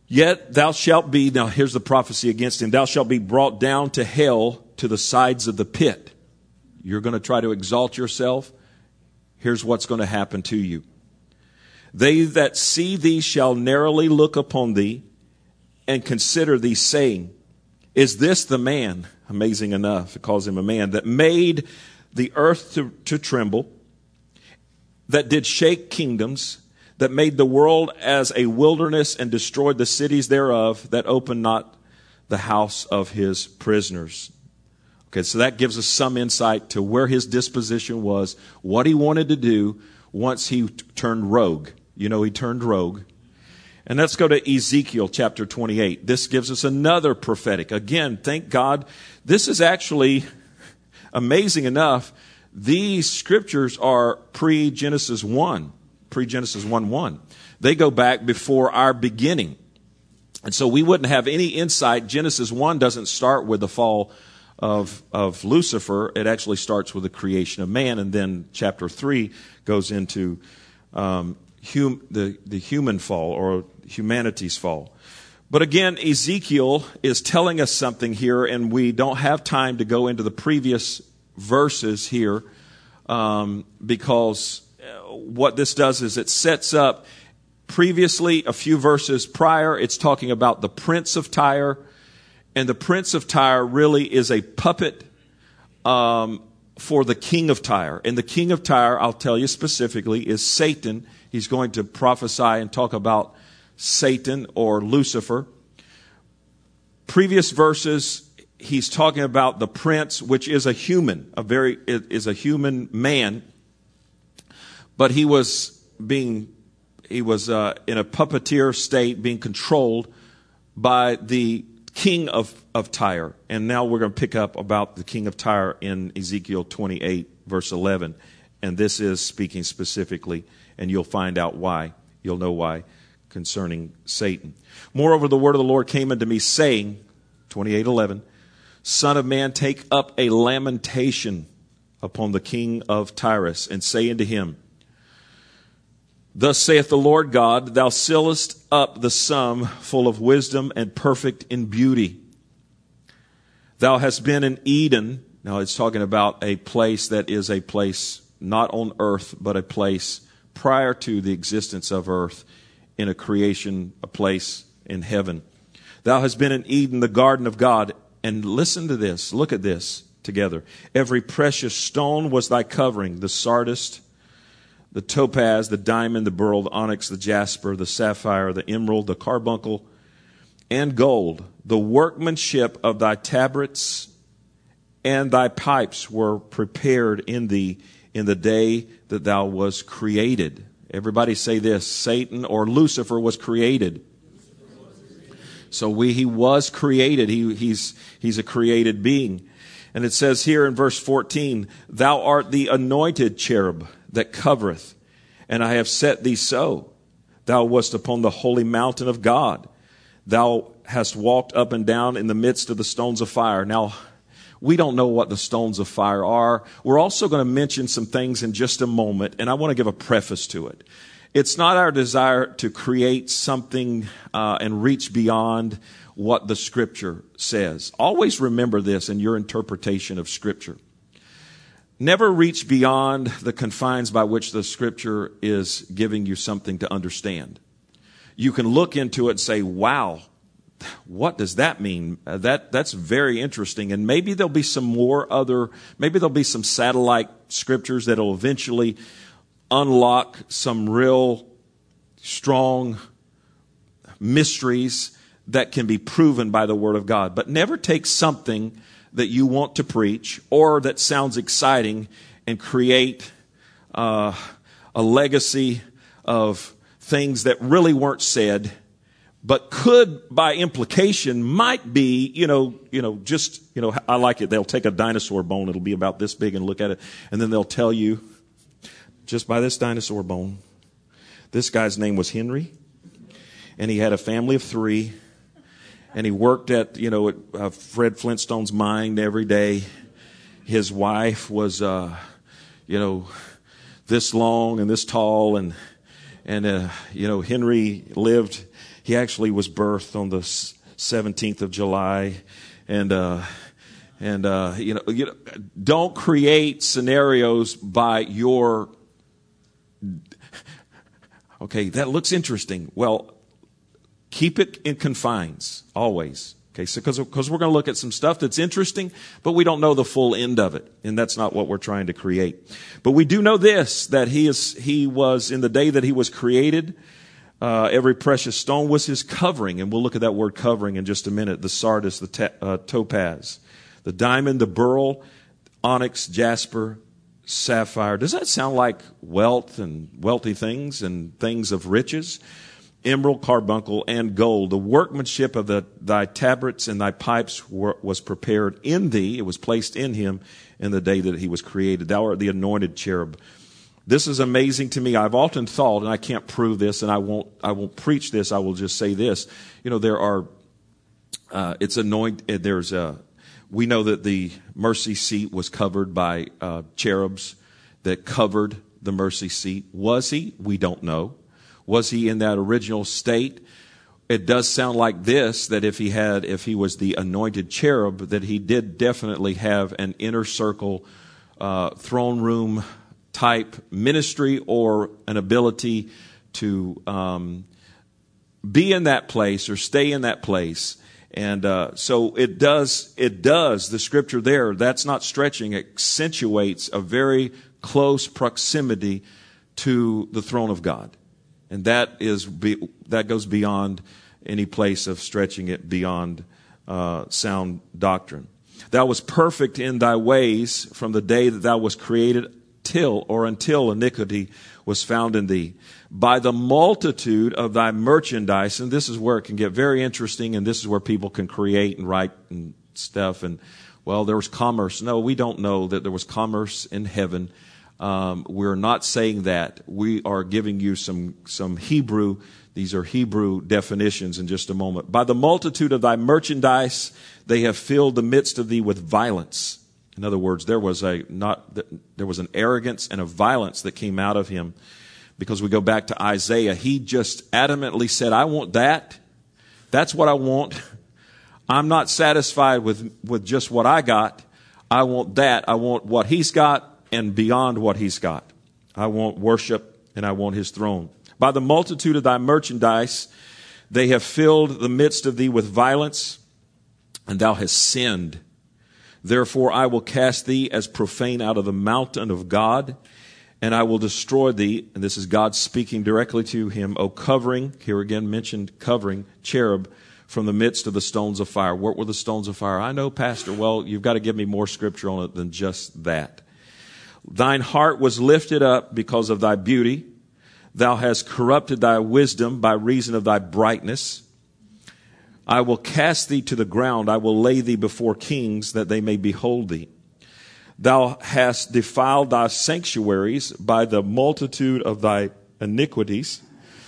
Yet thou shalt be, now here's the prophecy against him, thou shalt be brought down to hell, to the sides of the pit. You're going to try to exalt yourself. Here's what's going to happen to you. They that see thee shall narrowly look upon thee and consider thee, saying, is this the man, amazing enough, it calls him a man, that made the earth to tremble, that did shake kingdoms, that made the world as a wilderness and destroyed the cities thereof, that opened not the house of his prisoners. Okay, so that gives us some insight to where his disposition was, what he wanted to do once he turned rogue. You know, he turned rogue. And let's go to Ezekiel chapter 28. This gives us another prophetic. Again, thank God. This is actually amazing enough. These scriptures are pre-Genesis 1, pre-Genesis 1:1. They go back before our beginning. And so we wouldn't have any insight. Genesis 1 doesn't start with the fall of Lucifer. It actually starts with the creation of man. And then chapter 3 goes into the human fall, or humanity's fall. But again, Ezekiel is telling us something here, and we don't have time to go into the previous verses here, because what this does is it sets up previously, a few verses prior, it's talking about the prince of Tyre, and the prince of Tyre really is a puppet for the king of Tyre. And the king of Tyre, I'll tell you specifically, is Satan. He's going to prophesy and talk about Satan or Lucifer. Previous verses, he's talking about the prince, which is a human, is a human man, but he was in a puppeteer state, being controlled by the king of Tyre. And now we're going to pick up about the king of Tyre in Ezekiel 28, verse 11. And this is speaking specifically, and you'll find out why. You'll know why, concerning Satan. Moreover, the word of the Lord came unto me, saying, 28:11, Son of man, take up a lamentation upon the king of Tyrus, and say unto him, Thus saith the Lord God, thou sealest up the sum full of wisdom and perfect in beauty. Thou hast been in Eden. Now it's talking about a place that is a place not on earth, but a place prior to the existence of earth, in a creation, a place in heaven. Thou hast been in Eden, the garden of God. And listen to this. Look at this together. Every precious stone was thy covering, the sardius, the topaz, the diamond, the beryl, the onyx, the jasper, the sapphire, the emerald, the carbuncle, and gold. The workmanship of thy tabrets and thy pipes were prepared in thee in the day that thou was created. Everybody say this. Satan or Lucifer was created. So he was created. He's a created being. And it says here in verse 14, Thou art the anointed cherub that covereth, and I have set thee so. Thou wast upon the holy mountain of God. Thou hast walked up and down in the midst of the stones of fire. Now, we don't know what the stones of fire are. We're also going to mention some things in just a moment, and I want to give a preface to it. It's not our desire to create something and reach beyond what the Scripture says. Always remember this in your interpretation of Scripture. Never reach beyond the confines by which the Scripture is giving you something to understand. You can look into it and say, wow, what does that mean? That's very interesting. And maybe there'll be some maybe there'll be some satellite scriptures that'll eventually unlock some real strong mysteries that can be proven by the Word of God. But never take something that you want to preach or that sounds exciting and create a legacy of things that really weren't said, but could, by implication, might be, I like it. They'll take a dinosaur bone. It'll be about this big and look at it. And then they'll tell you, just by this dinosaur bone, this guy's name was Henry, and he had a family of 3, and he worked at Fred Flintstone's mine every day. His wife was, this long and this tall, and Henry lived He actually was birthed on the 17th of July. And don't create scenarios by your, okay, that looks interesting. Well, keep it in confines, always. Okay, so because we're going to look at some stuff that's interesting, but we don't know the full end of it, and that's not what we're trying to create. But we do know this, that he was in the day that he was created. Every precious stone was his covering, and we'll look at that word covering in just a minute. The sardis, the topaz, the diamond, the beryl, onyx, jasper, sapphire. Does that sound like wealth and wealthy things and things of riches? Emerald, carbuncle, and gold. The workmanship of thy tabrets and thy pipes was prepared in thee. It was placed in him in the day that he was created. Thou art the anointed cherub. This is amazing to me. I've often thought, and I can't prove this, and I won't preach this. I will just say this. There are. It's anointed. We know that the mercy seat was covered by cherubs that covered the mercy seat. Was he? We don't know. Was he in that original state? It does sound like this, that if he was the anointed cherub, that he did definitely have an inner circle, throne room type ministry, or an ability to be in that place or stay in that place. And so it does, the scripture there, that's not stretching, accentuates a very close proximity to the throne of God. And that goes beyond any place of stretching it beyond sound doctrine. Thou was perfect in thy ways from the day that thou was created until iniquity was found in thee. By the multitude of thy merchandise, and this is where it can get very interesting, and this is where people can create and write and stuff. And, well, there was commerce. No, we don't know that there was commerce in heaven. We're not saying that. We are giving you some Hebrew. These are Hebrew definitions in just a moment. By the multitude of thy merchandise, they have filled the midst of thee with violence. In other words, there was an arrogance and a violence that came out of him. Because we go back to Isaiah, he just adamantly said, I want that. That's what I want. I'm not satisfied with just what I got. I want that. I want what he's got and beyond what he's got. I want worship and I want his throne. By the multitude of thy merchandise, they have filled the midst of thee with violence, and thou hast sinned. Therefore I will cast thee as profane out of the mountain of God, and I will destroy thee. And this is God speaking directly to him. O covering, here again mentioned covering, cherub, from the midst of the stones of fire. What were the stones of fire? I know, Pastor. Well, you've got to give me more scripture on it than just that. Thine heart was lifted up because of thy beauty. Thou hast corrupted thy wisdom by reason of thy brightness. I will cast thee to the ground. I will lay thee before kings that they may behold thee. Thou hast defiled thy sanctuaries by the multitude of thy iniquities,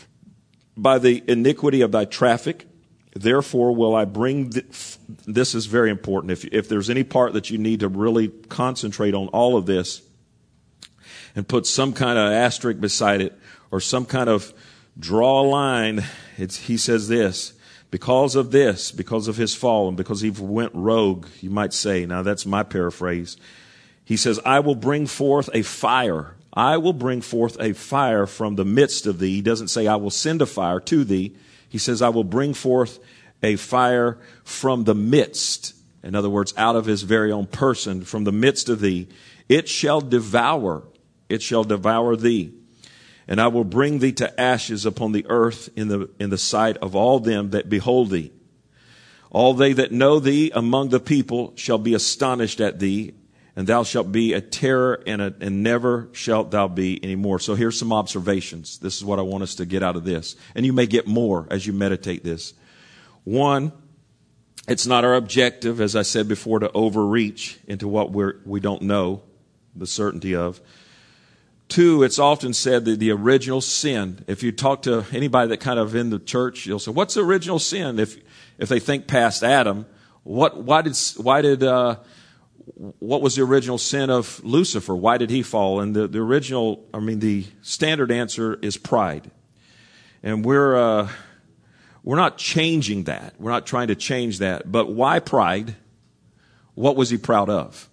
by the iniquity of thy traffic. Therefore will I bring, this is very important. If there's any part that you need to really concentrate on all of this and put some kind of asterisk beside it or some kind of draw a line, he says this. Because of this, because of his fall, and because he went rogue, you might say, now that's my paraphrase. He says, I will bring forth a fire. I will bring forth a fire from the midst of thee. He doesn't say I will send a fire to thee. He says, I will bring forth a fire from the midst. In other words, out of his very own person, from the midst of thee. It shall devour thee. And I will bring thee to ashes upon the earth in the sight of all them that behold thee. All they that know thee among the people shall be astonished at thee, and thou shalt be a terror, and never shalt thou be anymore. So here's some observations. This is what I want us to get out of this. And you may get more as you meditate this. One, it's not our objective, as I said before, to overreach into what we don't know the certainty of. Two, it's often said that the original sin, if you talk to anybody that kind of in the church, you'll say, what's the original sin? If they think past Adam, what was the original sin of Lucifer? Why did he fall? And the standard answer is pride. And we're We're not changing that. We're not trying to change that. But why pride? What was he proud of?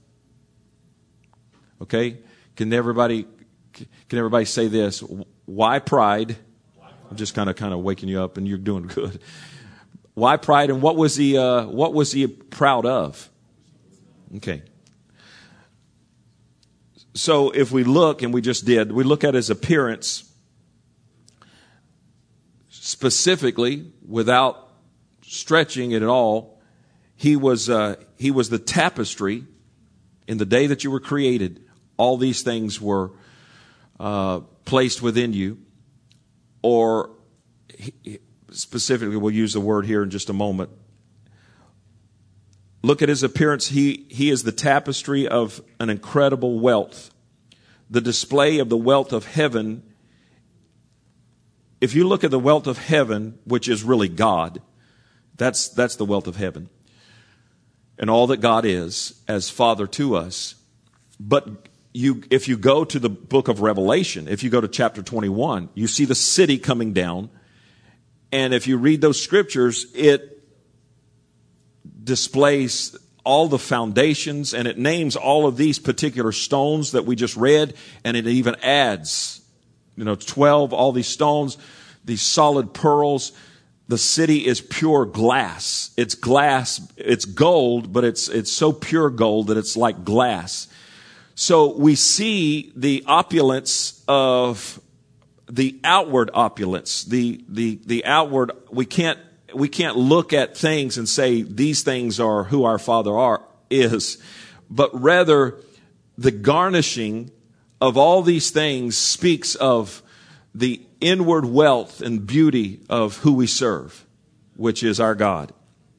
Okay? Can everybody say this? Why pride? I'm just kind of waking you up, and you're doing good. Why pride, and what was he proud of? Okay. So if we look, and we look at his appearance specifically, without stretching it at all. He was the tapestry. In the day that you were created, all these things were placed within you. Or specifically, we'll use the word here in just a moment. Look at his appearance. He is the tapestry of an incredible wealth. The display of the wealth of heaven. If you look at the wealth of heaven, which is really God, that's the wealth of heaven. And all that God is as Father to us. But if you go to the book of Revelation, if you go to chapter 21, you see the city coming down. And if you read those scriptures, it displays all the foundations, and it names all of these particular stones that we just read, and it even adds, 12, all these stones, these solid pearls. The city is pure glass. It's glass, it's gold, but it's so pure gold that it's like glass. So we see the opulence of the outward opulence, the outward. We can't look at things and say these things are who our Father is, but rather the garnishing of all these things speaks of the inward wealth and beauty of who we serve, which is our God.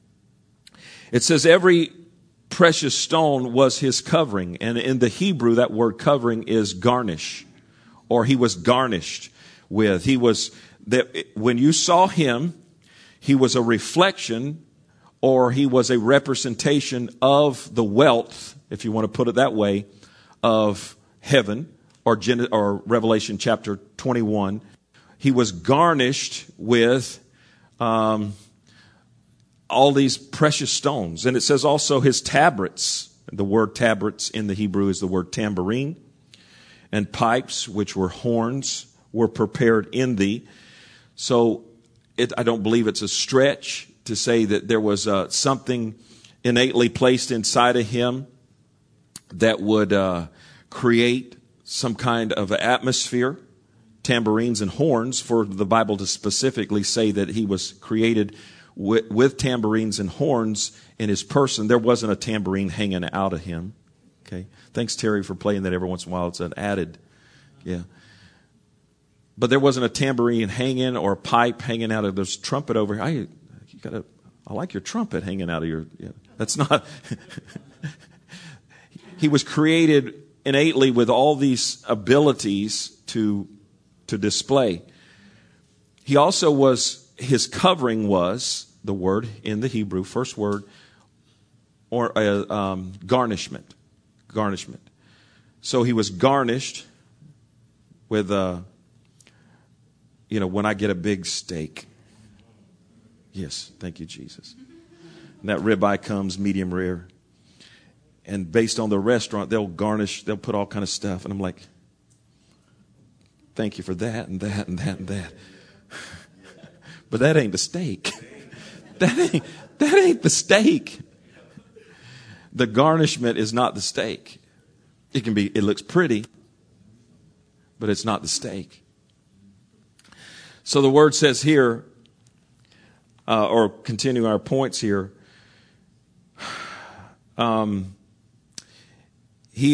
It says every precious stone was his covering. And in the Hebrew, that word covering is garnish, or he was garnished with. When you saw him, he was a reflection, or he was a representation of the wealth, if you want to put it that way, of heaven, or Revelation chapter 21. He was garnished with all these precious stones. And it says also his tabrets. The word tabrets in the Hebrew is the word tambourine. And pipes, which were horns, were prepared in thee. So I don't believe it's a stretch to say that there was something innately placed inside of him that would create some kind of atmosphere. Tambourines and horns, for the Bible to specifically say that he was created with tambourines and horns in his person. There wasn't a tambourine hanging out of him. Okay. Thanks, Terry, for playing that every once in a while. It's an added, yeah. But there wasn't a tambourine hanging or a pipe hanging out of this trumpet over here. I like your trumpet hanging out of your. Yeah. That's not. He was created innately with all these abilities to display. He also was, his covering was the word in the Hebrew, first word, or garnishment. Garnishment. So he was garnished with, when I get a big steak. Yes, thank you, Jesus. And that ribeye comes medium rare. And based on the restaurant, they'll put all kind of stuff. And I'm like, thank you for that and that and that and that. But that ain't the steak. That ain't the steak. The garnishment is not the steak. It looks pretty, but it's not the steak. So the word says here, or continuing our points here, he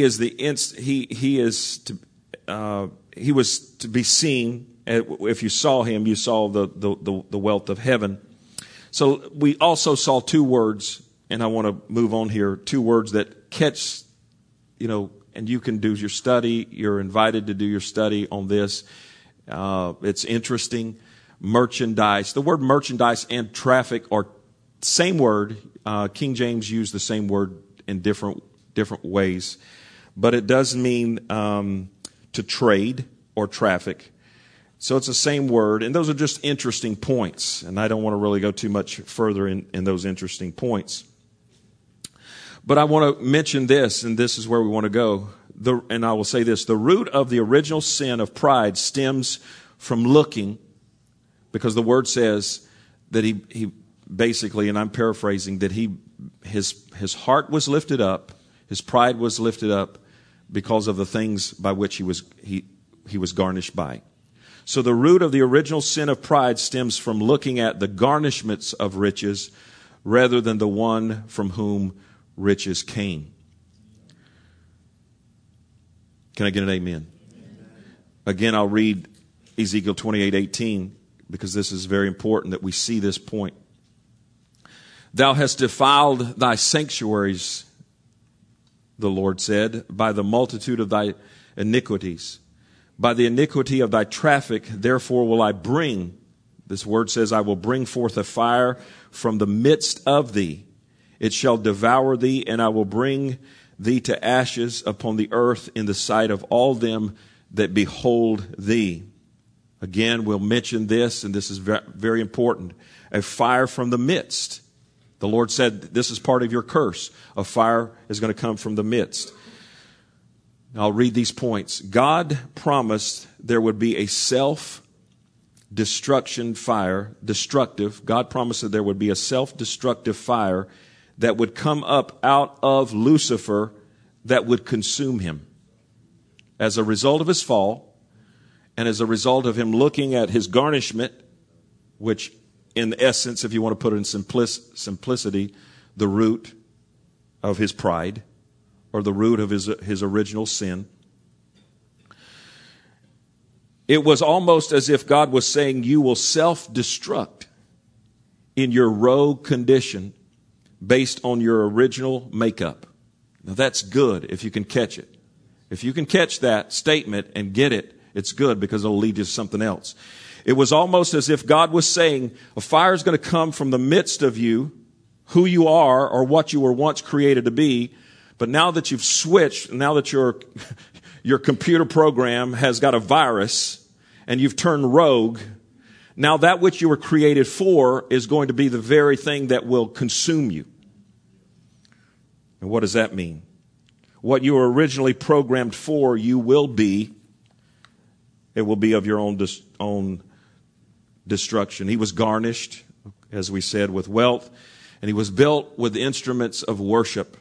was to be seen. If you saw him, you saw the wealth of heaven. So we also saw two words, and I want to move on here. Two words that catch, and you can do your study. You're invited to do your study on this. It's interesting. Merchandise. The word merchandise and traffic are same word. King James used the same word in different ways, but it does mean to trade or traffic. So it's the same word, and those are just interesting points, and I don't want to really go too much further in those interesting points. But I want to mention this, and this is where we want to go. And I will say this, the root of the original sin of pride stems from looking, because the word says that he basically, and I'm paraphrasing, that his heart was lifted up, his pride was lifted up because of the things by which he was garnished by. So the root of the original sin of pride stems from looking at the garnishments of riches rather than the one from whom riches came. Can I get an amen? Again, I'll read Ezekiel 28:18 because this is very important that we see this point. Thou hast defiled thy sanctuaries, the Lord said, by the multitude of thy iniquities. By the iniquity of thy traffic, therefore will I bring, this word says, I will bring forth a fire from the midst of thee. It shall devour thee, and I will bring thee to ashes upon the earth in the sight of all them that behold thee. Again, we'll mention this, and this is very important. A fire from the midst. The Lord said, this is part of your curse. A fire is going to come from the midst. I'll read these points. God promised there would be a self-destruction fire, destructive. God promised that there would be a self-destructive fire that would come up out of Lucifer that would consume him. As a result of his fall, and as a result of him looking at his garnishment, which in essence, if you want to put it in simplicity, the root of his pride, or the root of his original sin. It was almost as if God was saying, you will self-destruct in your rogue condition based on your original makeup. Now that's good if you can catch it. If you can catch that statement and get it, it's good because it'll lead you to something else. It was almost as if God was saying, a fire is going to come from the midst of you, who you are or what you were once created to be. But now that you've switched, now that your computer program has got a virus and you've turned rogue, now that which you were created for is going to be the very thing that will consume you. And what does that mean? What you were originally programmed for, you will be. It will be of your own destruction. He was garnished, as we said, with wealth, and he was built with instruments of worship.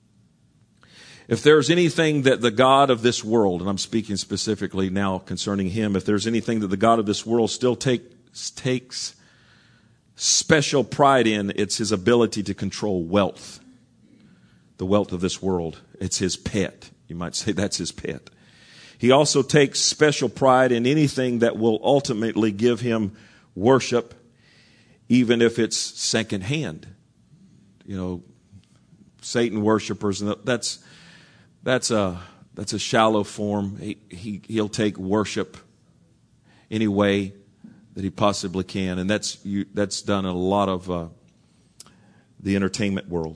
If there's anything that the God of this world, and I'm speaking specifically now concerning him, if there's anything that the God of this world still takes special pride in, it's his ability to control wealth. The wealth of this world. It's his pet. You might say that's his pet. He also takes special pride in anything that will ultimately give him worship, even if it's secondhand. You know, Satan worshipers, and that's a shallow form. He'll take worship any way that he possibly can, and that's done in a lot of the entertainment world.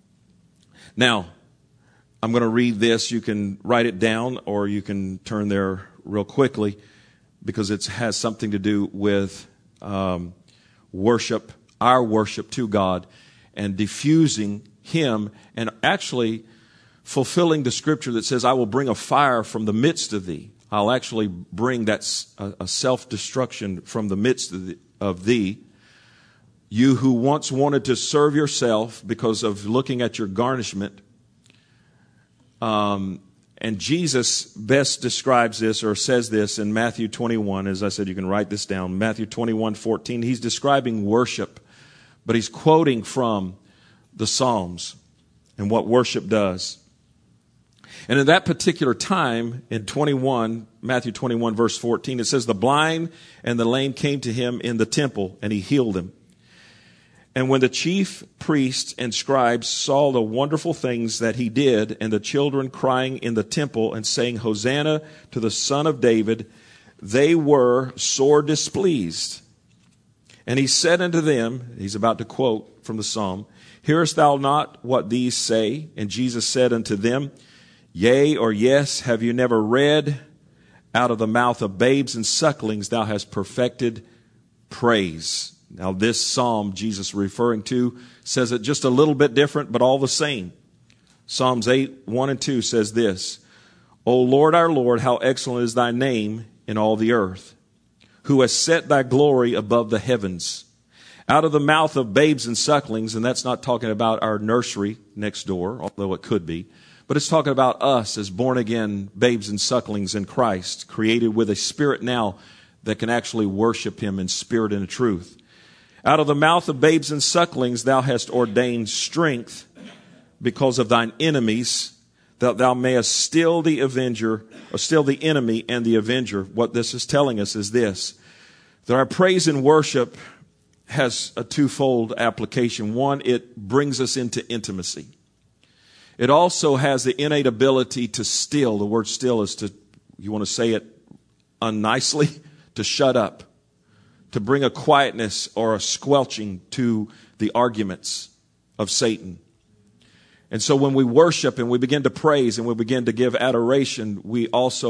Now, I'm going to read this. You can write it down, or you can turn there real quickly, because it has something to do with worship, our worship to God, and diffusing him, and actually fulfilling the scripture that says, I will bring a fire from the midst of thee. I'll actually bring that a self-destruction from the midst of thee. You who once wanted to serve yourself because of looking at your garnishment. And Jesus best describes this, or says this, in Matthew 21. As I said, you can write this down. Matthew 21:14. He's describing worship, but he's quoting from the Psalms and what worship does. And in that particular time, in Matthew 21, verse 14, it says, the blind and the lame came to him in the temple, and he healed them. And when the chief priests and scribes saw the wonderful things that he did, and the children crying in the temple and saying, Hosanna to the Son of David, they were sore displeased. And he said unto them, he's about to quote from the psalm, hearest thou not what these say? And Jesus said unto them, yea or yes, have you never read, Out of the mouth of babes and sucklings thou hast perfected praise. Now this psalm Jesus referring to says it just a little bit different, but all the same. Psalms 8, 1 and 2 says this, O Lord our Lord, how excellent is thy name in all the earth, who has set thy glory above the heavens. Out of the mouth of babes and sucklings, and that's not talking about our nursery next door, although it could be, but it's talking about us as born-again babes and sucklings in Christ, created with a spirit now that can actually worship him in spirit and in truth. Out of the mouth of babes and sucklings thou hast ordained strength because of thine enemies, that thou mayest still the avenger, or still the enemy and the avenger. What this is telling us is this, that our praise and worship has a twofold application. One, it brings us into intimacy. It also has the innate ability to still. The word still is to, you want to say it unnicely, to shut up, to bring a quietness or a squelching to the arguments of Satan. And so when we worship and we begin to praise and we begin to give adoration, we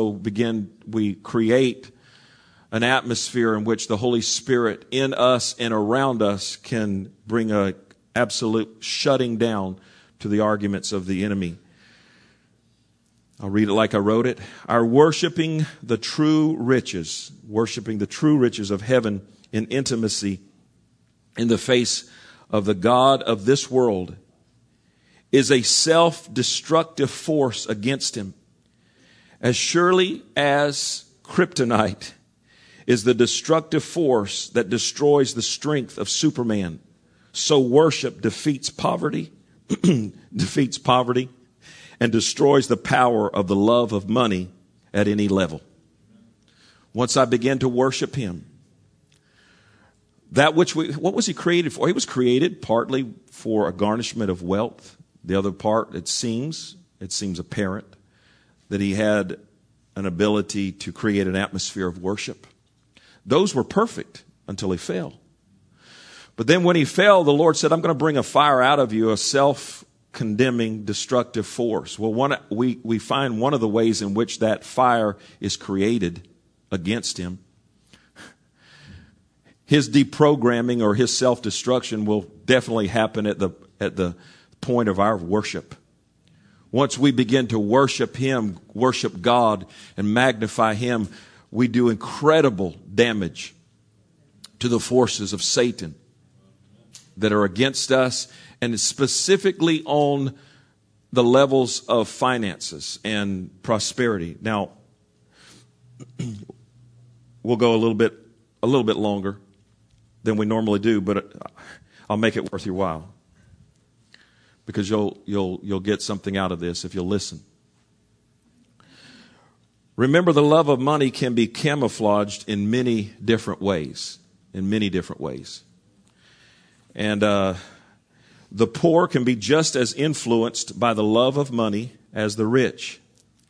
create an atmosphere in which the Holy Spirit in us and around us can bring a absolute shutting down to the arguments of the enemy. I'll read it like I wrote it. Our worshiping the true riches of heaven in intimacy in the face of the God of this world is a self-destructive force against him. As surely as kryptonite is the destructive force that destroys the strength of Superman, so worship defeats poverty, and destroys the power of the love of money at any level. Once I begin to worship him, what was he created for? He was created partly for a garnishment of wealth. The other part, it seems apparent that he had an ability to create an atmosphere of worship. Those were perfect until he fell. But then when he fell, the Lord said, I'm going to bring a fire out of you, a self-condemning, destructive force. Well, we find one of the ways in which that fire is created against him. His deprogramming or his self-destruction will definitely happen at the point of our worship. Once we begin to worship him, worship God, and magnify him, we do incredible damage to the forces of Satan that are against us, and specifically on the levels of finances and prosperity. Now, we'll go a little bit longer than we normally do, but I'll make it worth your while, because you'll get something out of this if you'll listen. Remember, the love of money can be camouflaged in many different ways. And the poor can be just as influenced by the love of money as the rich.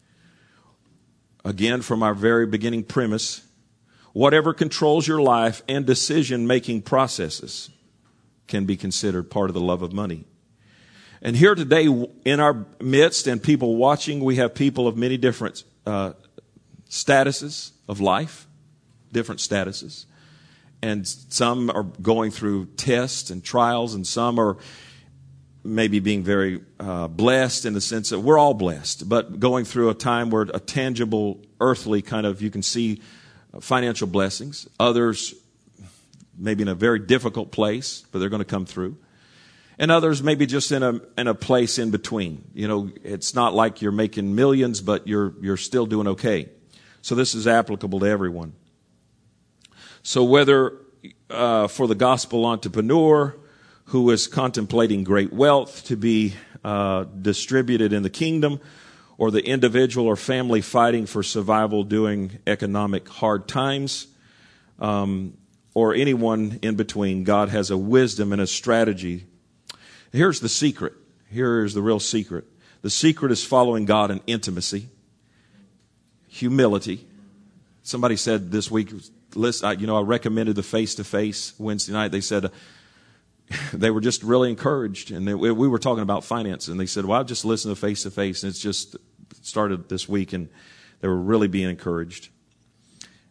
Again, from our very beginning premise, whatever controls your life and decision-making processes can be considered part of the love of money. And here today in our midst and people watching, we have people of many different statuses of life, different statuses. And some are going through tests and trials, and some are maybe being very blessed in the sense that we're all blessed, but going through a time where a tangible, earthly kind of, you can see financial blessings. Others maybe in a very difficult place, but they're going to come through. And others maybe just in a place in between. You know, it's not like you're making millions, but you're still doing okay. So this is applicable to everyone. So whether for the gospel entrepreneur who is contemplating great wealth to be distributed in the kingdom, or the individual or family fighting for survival during economic hard times, or anyone in between, God has a wisdom and a strategy. Here's the secret. Here is the real secret. The secret is following God in intimacy, humility. Somebody said this week, I recommended the face-to-face Wednesday night. They said they were just really encouraged. And we were talking about finance. And they said, well, I've just listened to face-to-face. And it's just started this week. And they were really being encouraged.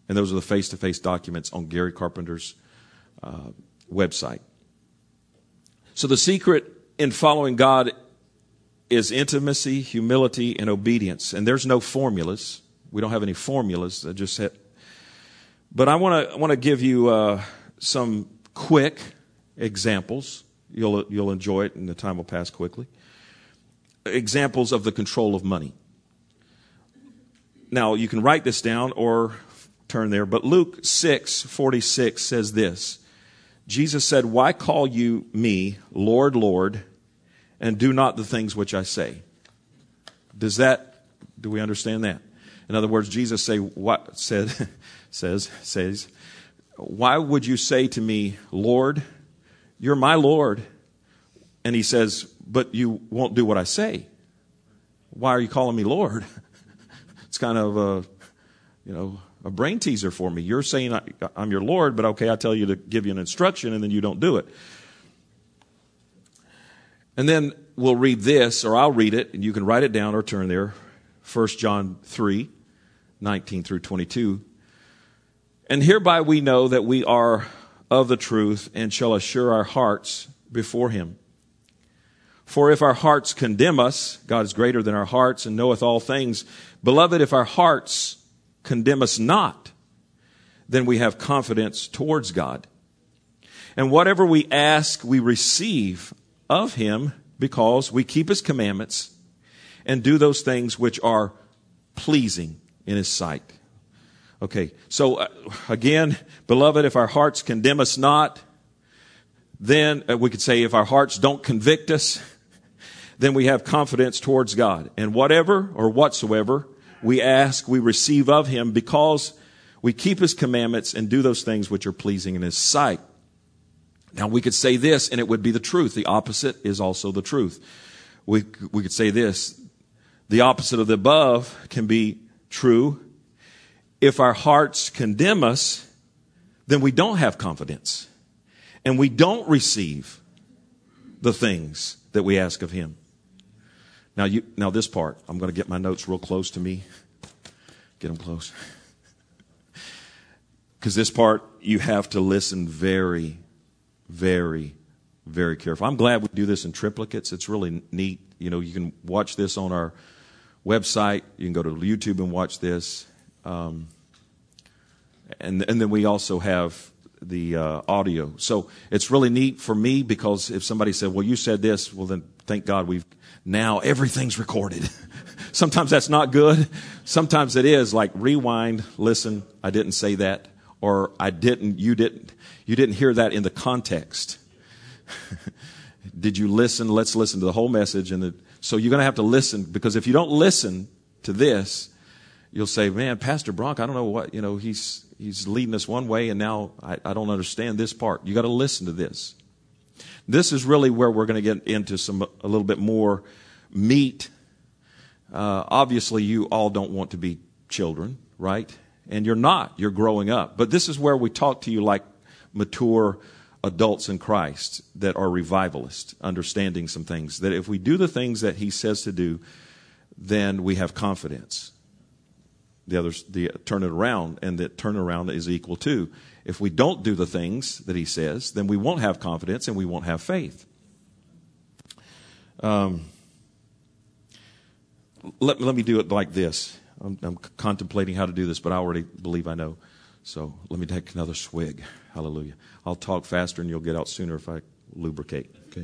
And those are the face-to-face documents on Gary Carpenter's website. So the secret in following God is intimacy, humility, and obedience. And there's no formulas. We don't have any formulas. I just said. But I want to give you some quick examples. You'll enjoy it, and the time will pass quickly. Examples of the control of money. Now, you can write this down or turn there, but Luke 6:46 says this. Jesus said, "Why call you me Lord, Lord, and do not the things which I say?" Do we understand that? In other words, Jesus says, "Why would you say to me, Lord, you're my Lord?" And he says, "But you won't do what I say. Why are you calling me Lord?" It's kind of a brain teaser for me. You're saying I'm your Lord, but okay, I tell you to give you an instruction, and then you don't do it. And then we'll read this, or I'll read it, and you can write it down or turn there. 1 John 3:19 through 22. "And hereby we know that we are of the truth, and shall assure our hearts before him. For if our hearts condemn us, God is greater than our hearts and knoweth all things. Beloved, if our hearts condemn us not, then we have confidence towards God. And whatever we ask, we receive of him, because we keep his commandments and do those things which are pleasing in his sight." Okay, so again, beloved, if our hearts condemn us not, then we could say if our hearts don't convict us, then we have confidence towards God. And whatever or whatsoever we ask, we receive of him, because we keep his commandments and do those things which are pleasing in his sight. Now we could say this, and it would be the truth. The opposite is also the truth. We could say this. The opposite of the above can be true. If our hearts condemn us, then we don't have confidence, and we don't receive the things that we ask of him. Now this part, I'm going to get my notes real close to me. Get them close. Because this part, you have to listen very, very, very careful. I'm glad we do this in triplicates. It's really neat. You can watch this on our website. You can go to YouTube and watch this. And then we also have the audio. So it's really neat for me, because if somebody said, "Well, you said this," well, then thank God now everything's recorded. Sometimes that's not good. Sometimes it is, like rewind, listen, I didn't say that, or you didn't hear that in the context. Did you listen? Let's listen to the whole message. So you're going to have to listen, because if you don't listen to this, you'll say, "Man, Pastor Bronk, I don't know what, he's leading us one way, and now I don't understand this part." You got to listen to this. This is really where we're going to get into a little bit more meat. Obviously, you all don't want to be children, right? And you're not. You're growing up. But this is where we talk to you like mature adults in Christ that are revivalists, understanding some things. That if we do the things that he says to do, then we have confidence. The others, turn it around, and that turnaround is equal to. If we don't do the things that he says, then we won't have confidence and we won't have faith. Let me do it like this. I'm contemplating how to do this, but I already believe I know. So let me take another swig. Hallelujah. I'll talk faster and you'll get out sooner if I lubricate. Okay?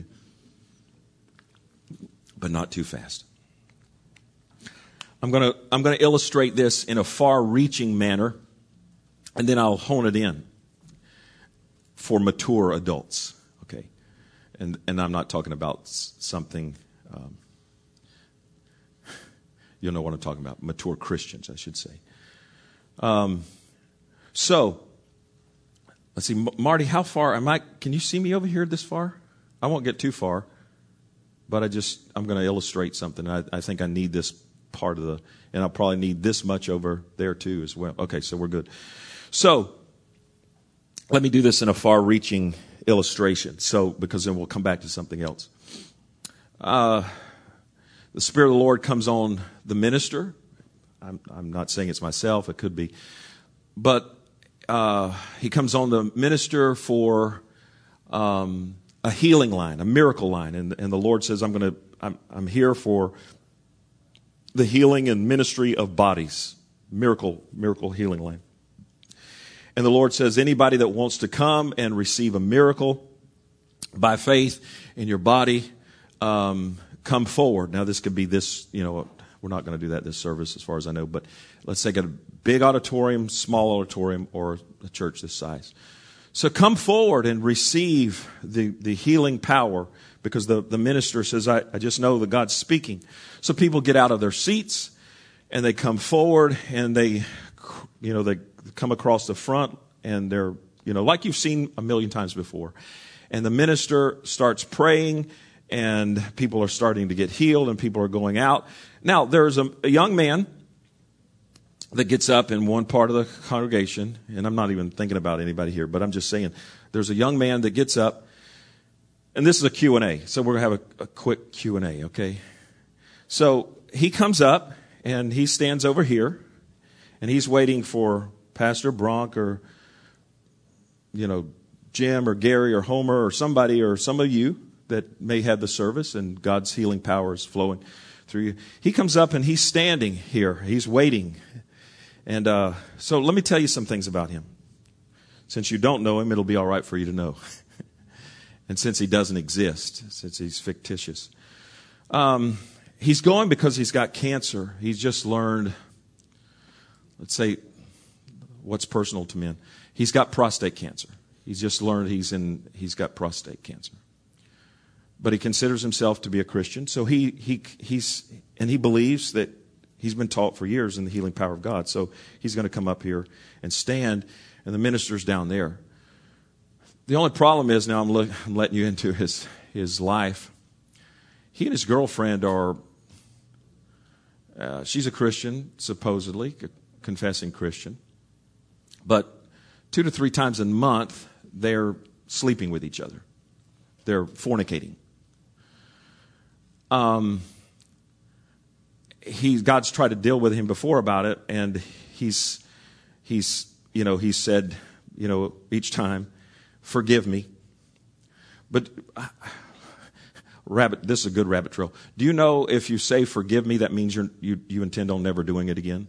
But not too fast. I'm going to illustrate this in a far-reaching manner, and then I'll hone it in for mature adults. Okay? And I'm not talking about something... you'll know what I'm talking about. Mature Christians, I should say. So, let's see. Marty, how far am I? Can you see me over here this far? I won't get too far. But I'm going to illustrate something. I think I need this part and I'll probably need this much over there too as well. Okay, so we're good. So, let me do this in a far-reaching illustration. So, because then we'll come back to something else. The Spirit of the Lord comes on the minister. I'm not saying it's myself. It could be. but he comes on to minister for a healing line, a miracle line, and the Lord says, I'm here for the healing and ministry of bodies, miracle healing line. And the Lord says, anybody that wants to come and receive a miracle by faith in your body, come forward. Now, this could be this, we're not going to do that this service as far as I know, but let's say get a big auditorium, small auditorium, or a church this size. So come forward and receive the healing power, because the minister says, I just know that God's speaking. So people get out of their seats and they come forward and they come across the front, and they're, like you've seen a million times before. And the minister starts praying, and people are starting to get healed, and people are going out. Now, there's a young man that gets up in one part of the congregation, and I'm not even thinking about anybody here, but I'm just saying, there's a young man that gets up, and this is a Q&A, so we're going to have a quick Q&A, okay? So he comes up, and he stands over here, and he's waiting for Pastor Bronk or, Jim or Gary or Homer or somebody or some of you that may have the service and God's healing power is flowing through you. He comes up and he's standing here. He's waiting. And so let me tell you some things about him. Since you don't know him, it'll be all right for you to know. And since he doesn't exist, since he's fictitious. He's going because he's got cancer. He's just learned, let's say, what's personal to men. He's got prostate cancer. He's just learned he's got prostate cancer. But he considers himself to be a Christian. So he believes that he's been taught for years in the healing power of God. So he's going to come up here and stand, and the minister's down there. The only problem is, now I'm letting you into his life. He and his girlfriend are, she's a Christian, supposedly, a confessing Christian. But 2 to 3 times a month, they're sleeping with each other. They're fornicating. God's tried to deal with him before about it, and he said, each time, forgive me. But this is a good rabbit trail. Do you know if you say forgive me, that means you intend on never doing it again?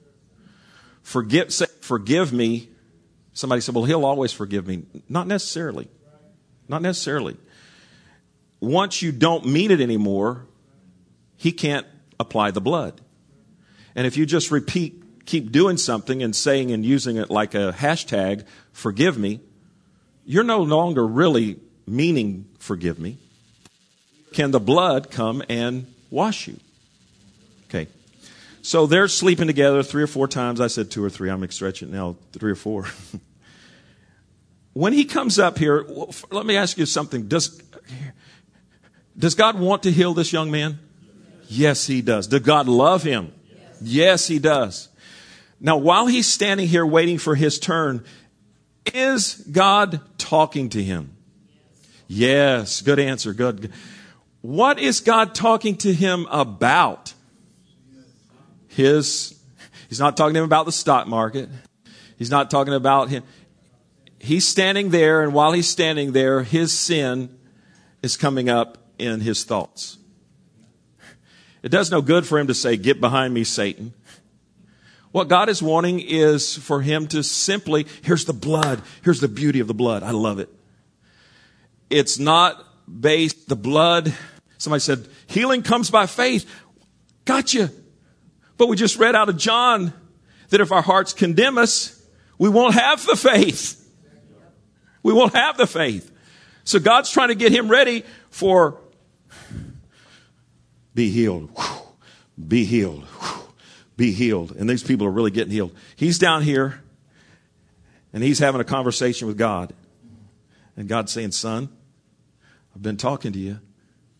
Say, forgive me. Somebody said, well, he'll always forgive me. Not necessarily. Not necessarily. Once you don't mean it anymore, he can't apply the blood. And if you just keep doing something and saying and using it like a hashtag, forgive me, you're no longer really meaning forgive me. Can the blood come and wash you? Okay. So they're sleeping together 3 or 4 times. I said 2 or 3. I'm stretching it now, 3 or 4. When he comes up here, let me ask you something. Does God want to heal this young man? Yes, he does. Does God love him? Yes, he does. Now, while he's standing here waiting for his turn, is God talking to him? Yes, good answer. Good. What is God talking to him about? He's not talking to him about the stock market. He's not talking about him. He's standing there, and while he's standing there, his sin is coming up in his thoughts. It does no good for him to say, get behind me, Satan. What God is wanting is for him to simply, here's the blood. Here's the beauty of the blood. I love it. It's not based, the blood. Somebody said, healing comes by faith. Gotcha. But we just read out of John that if our hearts condemn us, we won't have the faith. We won't have the faith. So God's trying to get him ready for be healed. Be healed. Be healed. And these people are really getting healed. He's down here and he's having a conversation with God. And God's saying, son, I've been talking to you.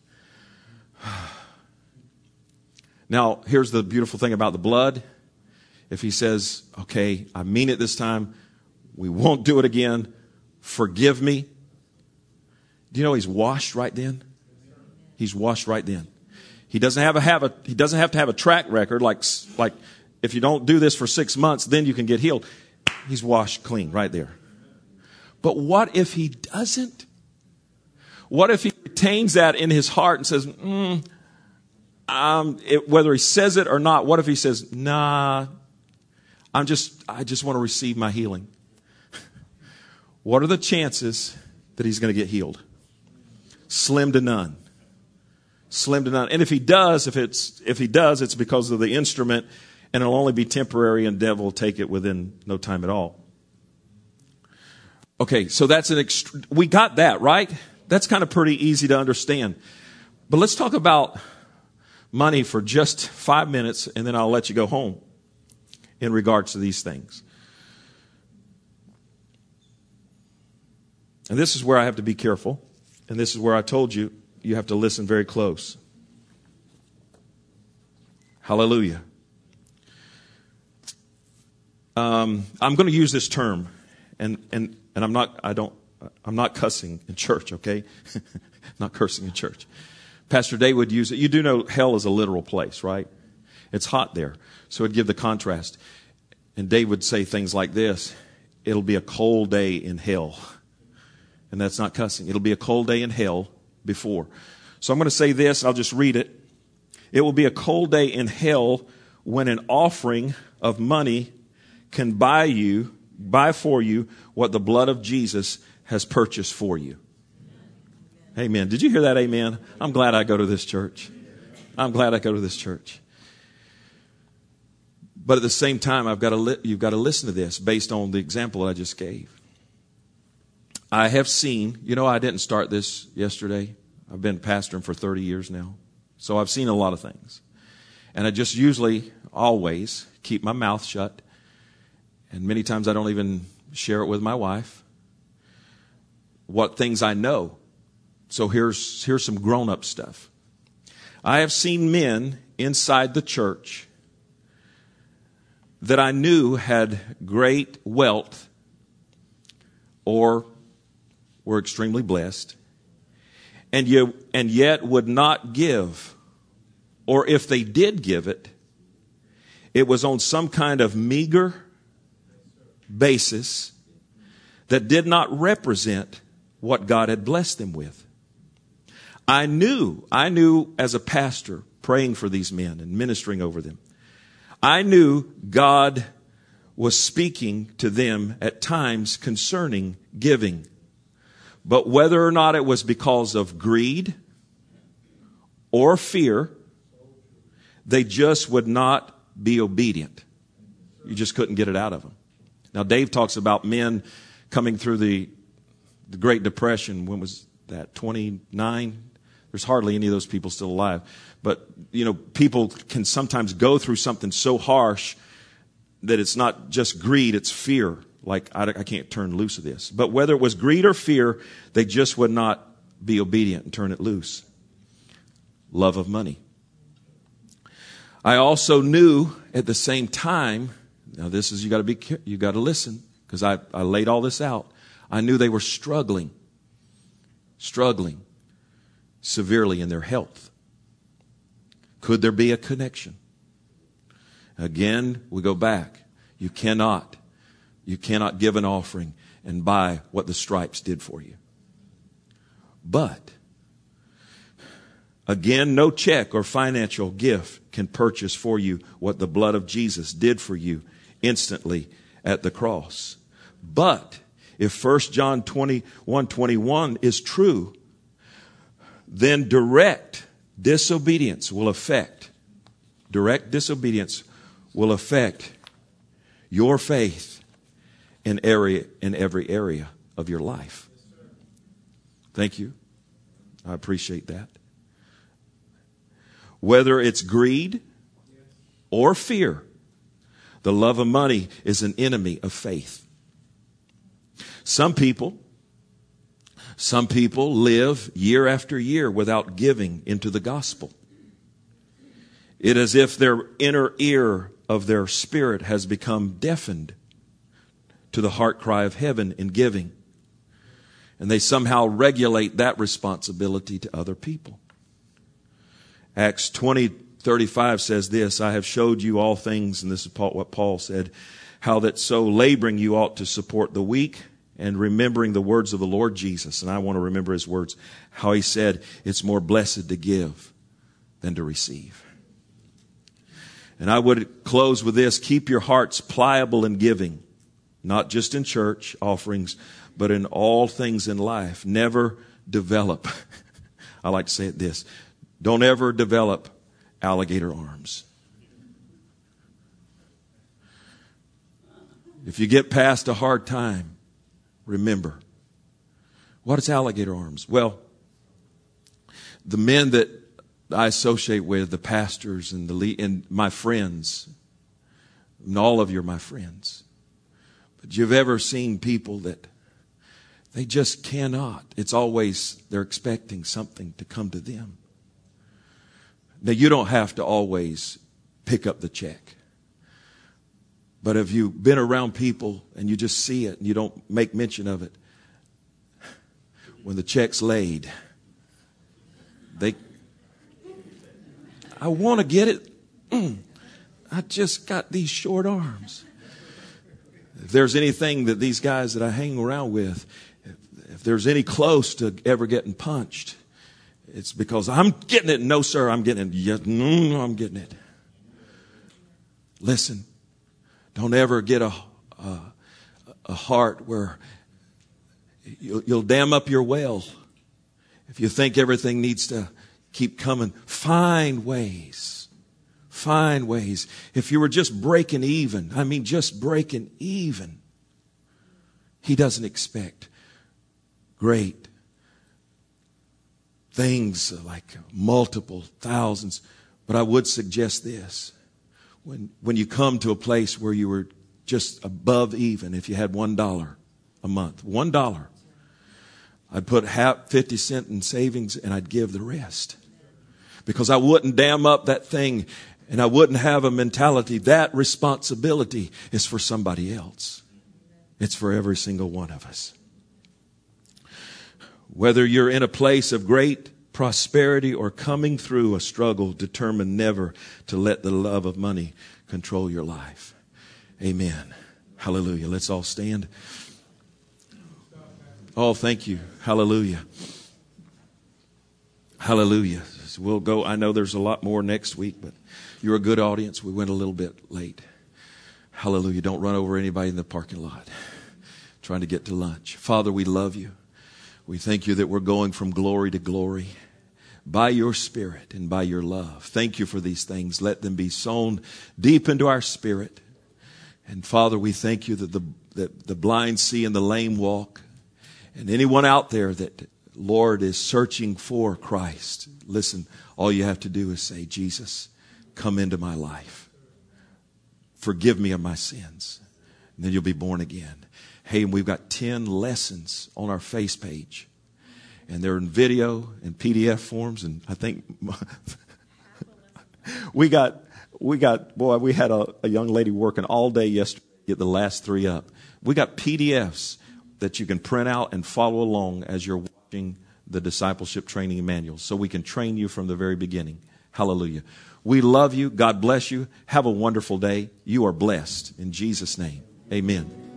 Now, here's the beautiful thing about the blood. If he says, okay, I mean it this time. We won't do it again. Forgive me. Do you know he's washed right then? He's washed right then. He doesn't have to have a track record like if you don't do this for 6 months, then you can get healed. He's washed clean right there. But what if he doesn't? What if he retains that in his heart and says, whether he says it or not, what if he says, nah, I just want to receive my healing? What are the chances that he's going to get healed? Slim to none. Slim to none. And if he does, it's because of the instrument, and it'll only be temporary, and the devil will take it within no time at all. Okay, so that's we got that, right? That's kind of pretty easy to understand. But let's talk about money for just 5 minutes, and then I'll let you go home in regards to these things. And this is where I have to be careful. And this is where I told you, you have to listen very close. Hallelujah. I'm going to use this term, and I'm not cussing in church, okay? Not cursing in church. Pastor Dave would use it. You do know hell is a literal place, right? It's hot there. So it'd give the contrast. And Dave would say things like this: it'll be a cold day in hell. And that's not cussing. It'll be a cold day in hell before. So I'm going to say this. I'll just read it. It will be a cold day in hell when an offering of money can buy for you what the blood of Jesus has purchased for you. Amen. Did you hear that? Amen. I'm glad I go to this church. I'm glad I go to this church. But at the same time, you've got to listen to this based on the example I just gave. I have seen, I didn't start this yesterday. I've been pastoring for 30 years now. So I've seen a lot of things. And I just always keep my mouth shut. And many times I don't even share it with my wife. What things I know. So here's some grown-up stuff. I have seen men inside the church that I knew had great wealth or were extremely blessed, and yet would not give, or if they did give it, it was on some kind of meager basis that did not represent what God had blessed them with. I knew as a pastor, praying for these men and ministering over them, I knew God was speaking to them at times concerning giving. But whether or not it was because of greed or fear, they just would not be obedient. You just couldn't get it out of them. Now, Dave talks about men coming through the Great Depression. When was that? 29? There's hardly any of those people still alive. But, people can sometimes go through something so harsh that it's not just greed, it's fear. Like, I can't turn loose of this. But whether it was greed or fear, they just would not be obedient and turn it loose. Love of money. I also knew at the same time, now this is, you got to listen, because I laid all this out. I knew they were struggling severely in their health. Could there be a connection? Again, we go back. You cannot give an offering and buy what the stripes did for you. But, again, no check or financial gift can purchase for you what the blood of Jesus did for you instantly at the cross. But, if 1 John 21:21 is true, then direct disobedience will affect your faith in every area of your life. Thank you. I appreciate that. Whether it's greed or fear, the love of money is an enemy of faith. Some people live year after year without giving into the gospel. It is as if their inner ear of their spirit has become deafened to the heart cry of heaven in giving. And they somehow regulate that responsibility to other people. Acts 20:35 says this: I have showed you all things, and this is what Paul said, how that so laboring you ought to support the weak, and remembering the words of the Lord Jesus. And I want to remember his words, how he said, it's more blessed to give than to receive. And I would close with this: keep your hearts pliable in giving, not just in church offerings, but in all things in life. Never develop, I like to say it this, don't ever develop alligator arms. If you get past a hard time, remember, what is alligator arms? Well, the men that I associate with, the pastors and and my friends, and all of you are my friends. But you've ever seen people that they just cannot. It's always they're expecting something to come to them. Now, you don't have to always pick up the check. But have you been around people and you just see it and you don't make mention of it? When the check's laid, I want to get it. I just got these short arms. If there's anything that these guys that I hang around with, if there's any close to ever getting punched, it's because I'm getting it. No, sir, I'm getting it. Yes, no, I'm getting it. Listen, don't ever get a heart where you'll dam up your well. If you think everything needs to keep coming, find ways. Find ways. If you were just breaking even, just breaking even, he doesn't expect great things like multiple thousands. But I would suggest this. When you come to a place where you were just above even, if you had $1 a month, $1, I'd put 50 cents in savings and I'd give the rest. Because I wouldn't dam up that thing and I wouldn't have a mentality. That responsibility is for somebody else. It's for every single one of us. Whether you're in a place of great prosperity or coming through a struggle, determine never to let the love of money control your life. Amen. Hallelujah. Let's all stand. Oh, thank you. Hallelujah. Hallelujah. We'll go. I know there's a lot more next week, but you're a good audience. We went a little bit late. Hallelujah. Don't run over anybody in the parking lot trying to get to lunch. Father, we love you. We thank you that we're going from glory to glory by your Spirit and by your love. Thank you for these things. Let them be sown deep into our spirit. And Father, we thank you that the blind see and the lame walk. And anyone out there that, Lord, is searching for Christ, listen, all you have to do is say, Jesus, come into my life. Forgive me of my sins. And then you'll be born again. Hey, and we've got 10 lessons on our face page. And they're in video and PDF forms. And I think we had a young lady working all day yesterday to get the last 3 up. We got PDFs that you can print out and follow along as you're watching the discipleship training manuals, so we can train you from the very beginning. Hallelujah. We love you. God bless you. Have a wonderful day. You are blessed. In Jesus' name, amen.